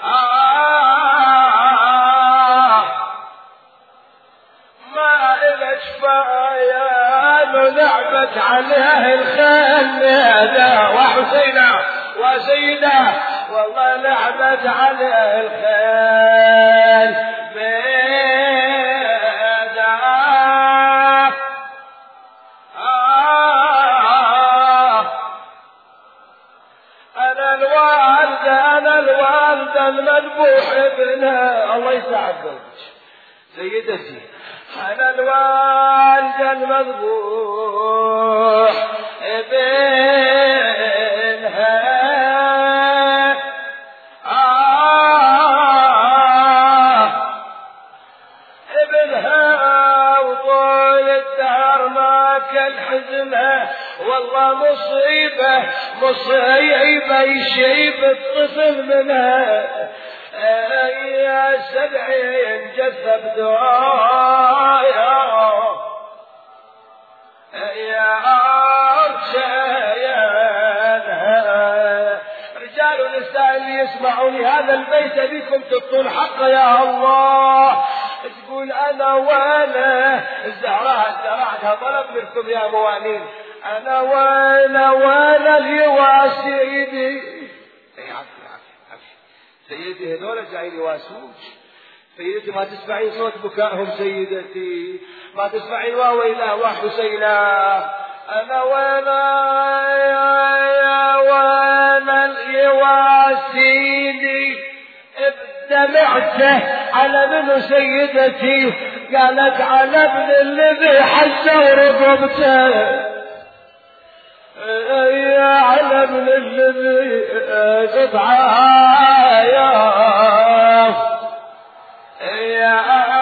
S1: ما إله شفان ولعبت عليه الخيل وحسينة وسيدة والله لعبت عليه الخيل أنا الوالدة المذبوح ابنها. الله يساعد قلبك سيدتي. أنا الوالدة المذبوح ابنها ابنها وطول الدهر ما كان حزنها. والله مصيبة مصيبة يشيب الطفل منها. يا سبعين جذب دعايا يا عرشين رجال ونساء اللي يسمعوني هذا البيت بكم تطول حق يا الله. تقول أنا وأنا الزهراء طلب منكم يا موالين أنا وأنا اليواسيدي. سيدتي هذول جايين يواسوك. سيدتي ما تسمعين صوت بكائهم سيدتي ما تسمعين واويلا وحسينا أنا وأنا اليواسيدي. دمعته على منو سيدتي قالت على ابن الذي حزه رقبته يا على ابن الذي قطعايا يا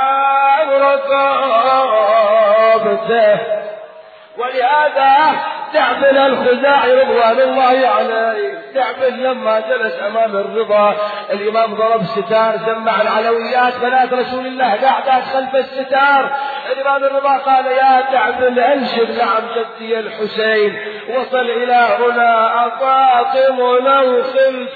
S1: رقبته. ولهذا تعبل الخزاعي رضوان الله عليه تعبل لما جلس امام الرضا الامام ضرب الستار سمع العلويات بنات رسول الله قاعدات خلف الستار. الامام الرضا قال يا تعبل انشد نعم جدي الحسين وصل الى هنا فاطم لو خلت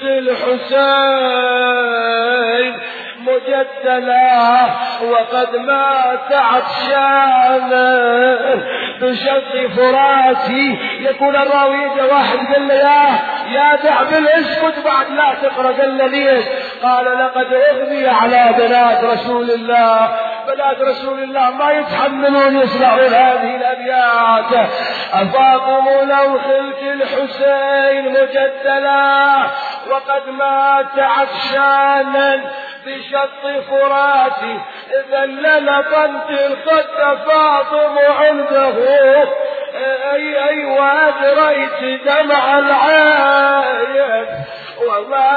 S1: الحسين مجدلا وقد مات عطشانا بشق فراتي. يقول الراوي واحد قال له يا تعبل اسكت بعد لا تقرأ. قال له ليش؟ قال لقد اغمي على بنات رسول الله. بنات رسول الله ما يتحملون يسمعون هذه الابيات. افاطم لو خلت الحسين مجدلا وقد مات عطشانا بشط فراتي ذلل طنت الخد فاطم عنده اي وادريت دمع العين وما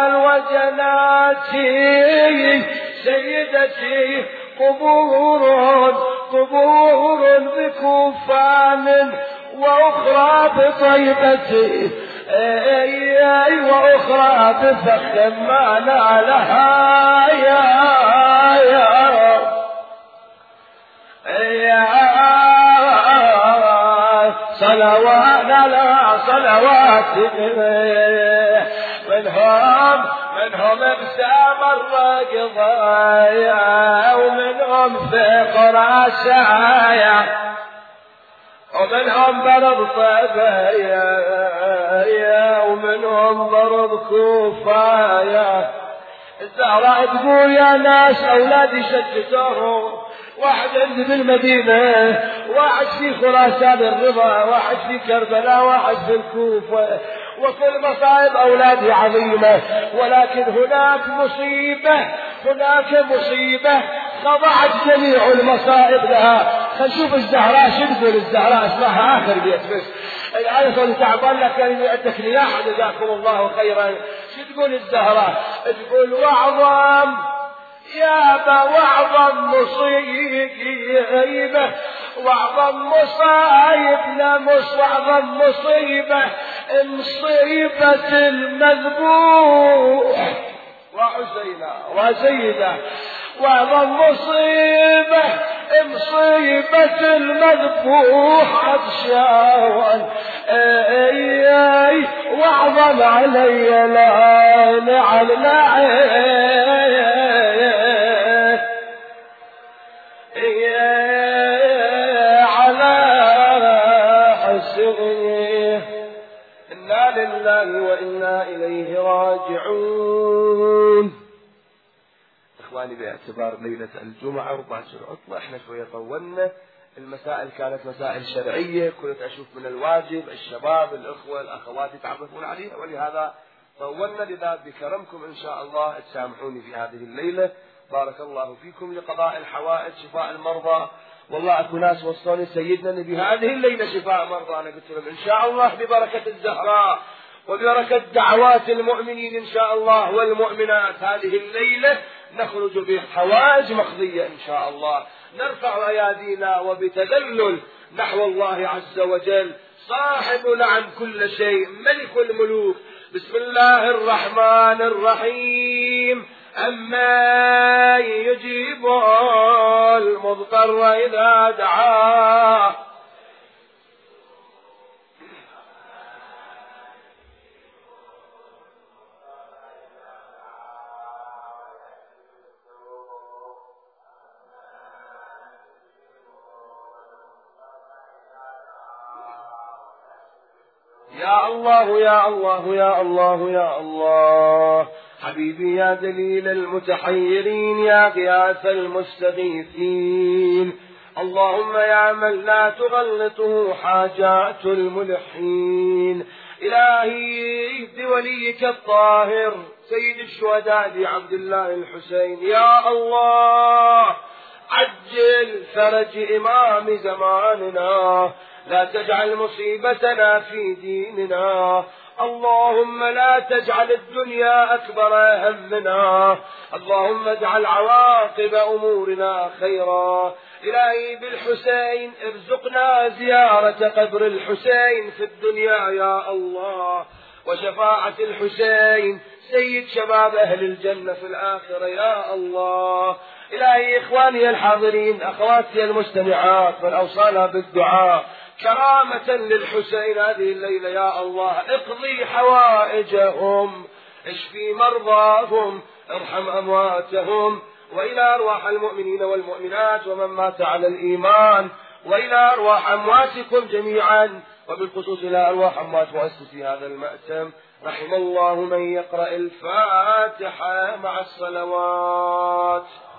S1: الوجناتي سيدتي قبور بكفان واخرى بطيبتي واخرى بفخ ما نالها يا صلوات منهم ابسام الرقضايا ومنهم فقر عشايا ومنهم برض طبايا ومنهم برض كوفايا. الزهراء تقول يا ناس اولادي شتتوهم واحد عندي بالمدينة واحد في خراسان الرضا واحد في كربلاء واحد في الكوفة وكل مصائب أولادي عظيمة ولكن هناك مصيبة خضعت جميع المصائب لها. خنشوف الزهراء شو تقول الزهراء اسمها آخر بيت بس الآية صلى تعبان لك عندك نياحة جزاكم الله خيرا. شو تقول الزهراء؟ تقول وعظم يابا وعظم مصيبة وعظم مصايب وعظم مصيبة المذبوح وحسينة وسيدة وعظم مصيبة المذبوح عطشان وعظم علي إنا لله وإنا إليه راجعون. إخواني باعتبار ليلة الجمعة وباكر عطلة احنا شوية طولنا. المسائل كانت مسائل شرعية كنت أشوف من الواجب الشباب الأخوة الأخوات يتعرفون عليها ولهذا طولنا. لذا بكرمكم إن شاء الله تسامحوني في هذه الليلة. بارك الله فيكم لقضاء الحوائج شفاء المرضى. والله اكو ناس وصلوني سيدنا نبي هذه الليلة شفاء مرضى. أنا قلت لهم إن شاء الله ببركة الزهراء وببركة دعوات المؤمنين إن شاء الله والمؤمنات هذه الليلة نخرج بحوائج مقضية إن شاء الله. نرفع أيادينا وبتذلل نحو الله عز وجل صاحب نعم كل شيء ملك الملوك بسم الله الرحمن الرحيم. أما يجيب المضطر إذا دعاه. يا الله يا الله يا الله يا الله. حبيبي يا دليل المتحيرين، يا غياث المستغيثين. اللهم يا من لا تغلطه حاجات الملحين. إلهي بوليك الطاهر سيد الشهداء عبد الله الحسين، يا الله عجل فرج إمام زماننا، لا تجعل مصيبتنا في ديننا. اللهم لا تجعل الدنيا أكبر همنا، اللهم اجعل عواقب أمورنا خيرا. إلهي بالحسين ارزقنا زيارة قبر الحسين في الدنيا يا الله، وشفاعة الحسين سيد شباب أهل الجنة في الآخرة يا الله. إلهي إخواني الحاضرين، أخواتي المستمعات، من أوصانا بالدعاء كرامة للحسين هذه الليلة يا الله، اقضي حوائجهم، اشفي مرضاهم، ارحم أمواتهم، وإلى أرواح المؤمنين والمؤمنات ومن مات على الإيمان، وإلى أرواح أمواتكم جميعا، وبالخصوص إلى أرواح أموات مؤسسي هذا المأتم. رحم الله من يقرأ الفاتحة مع الصلوات.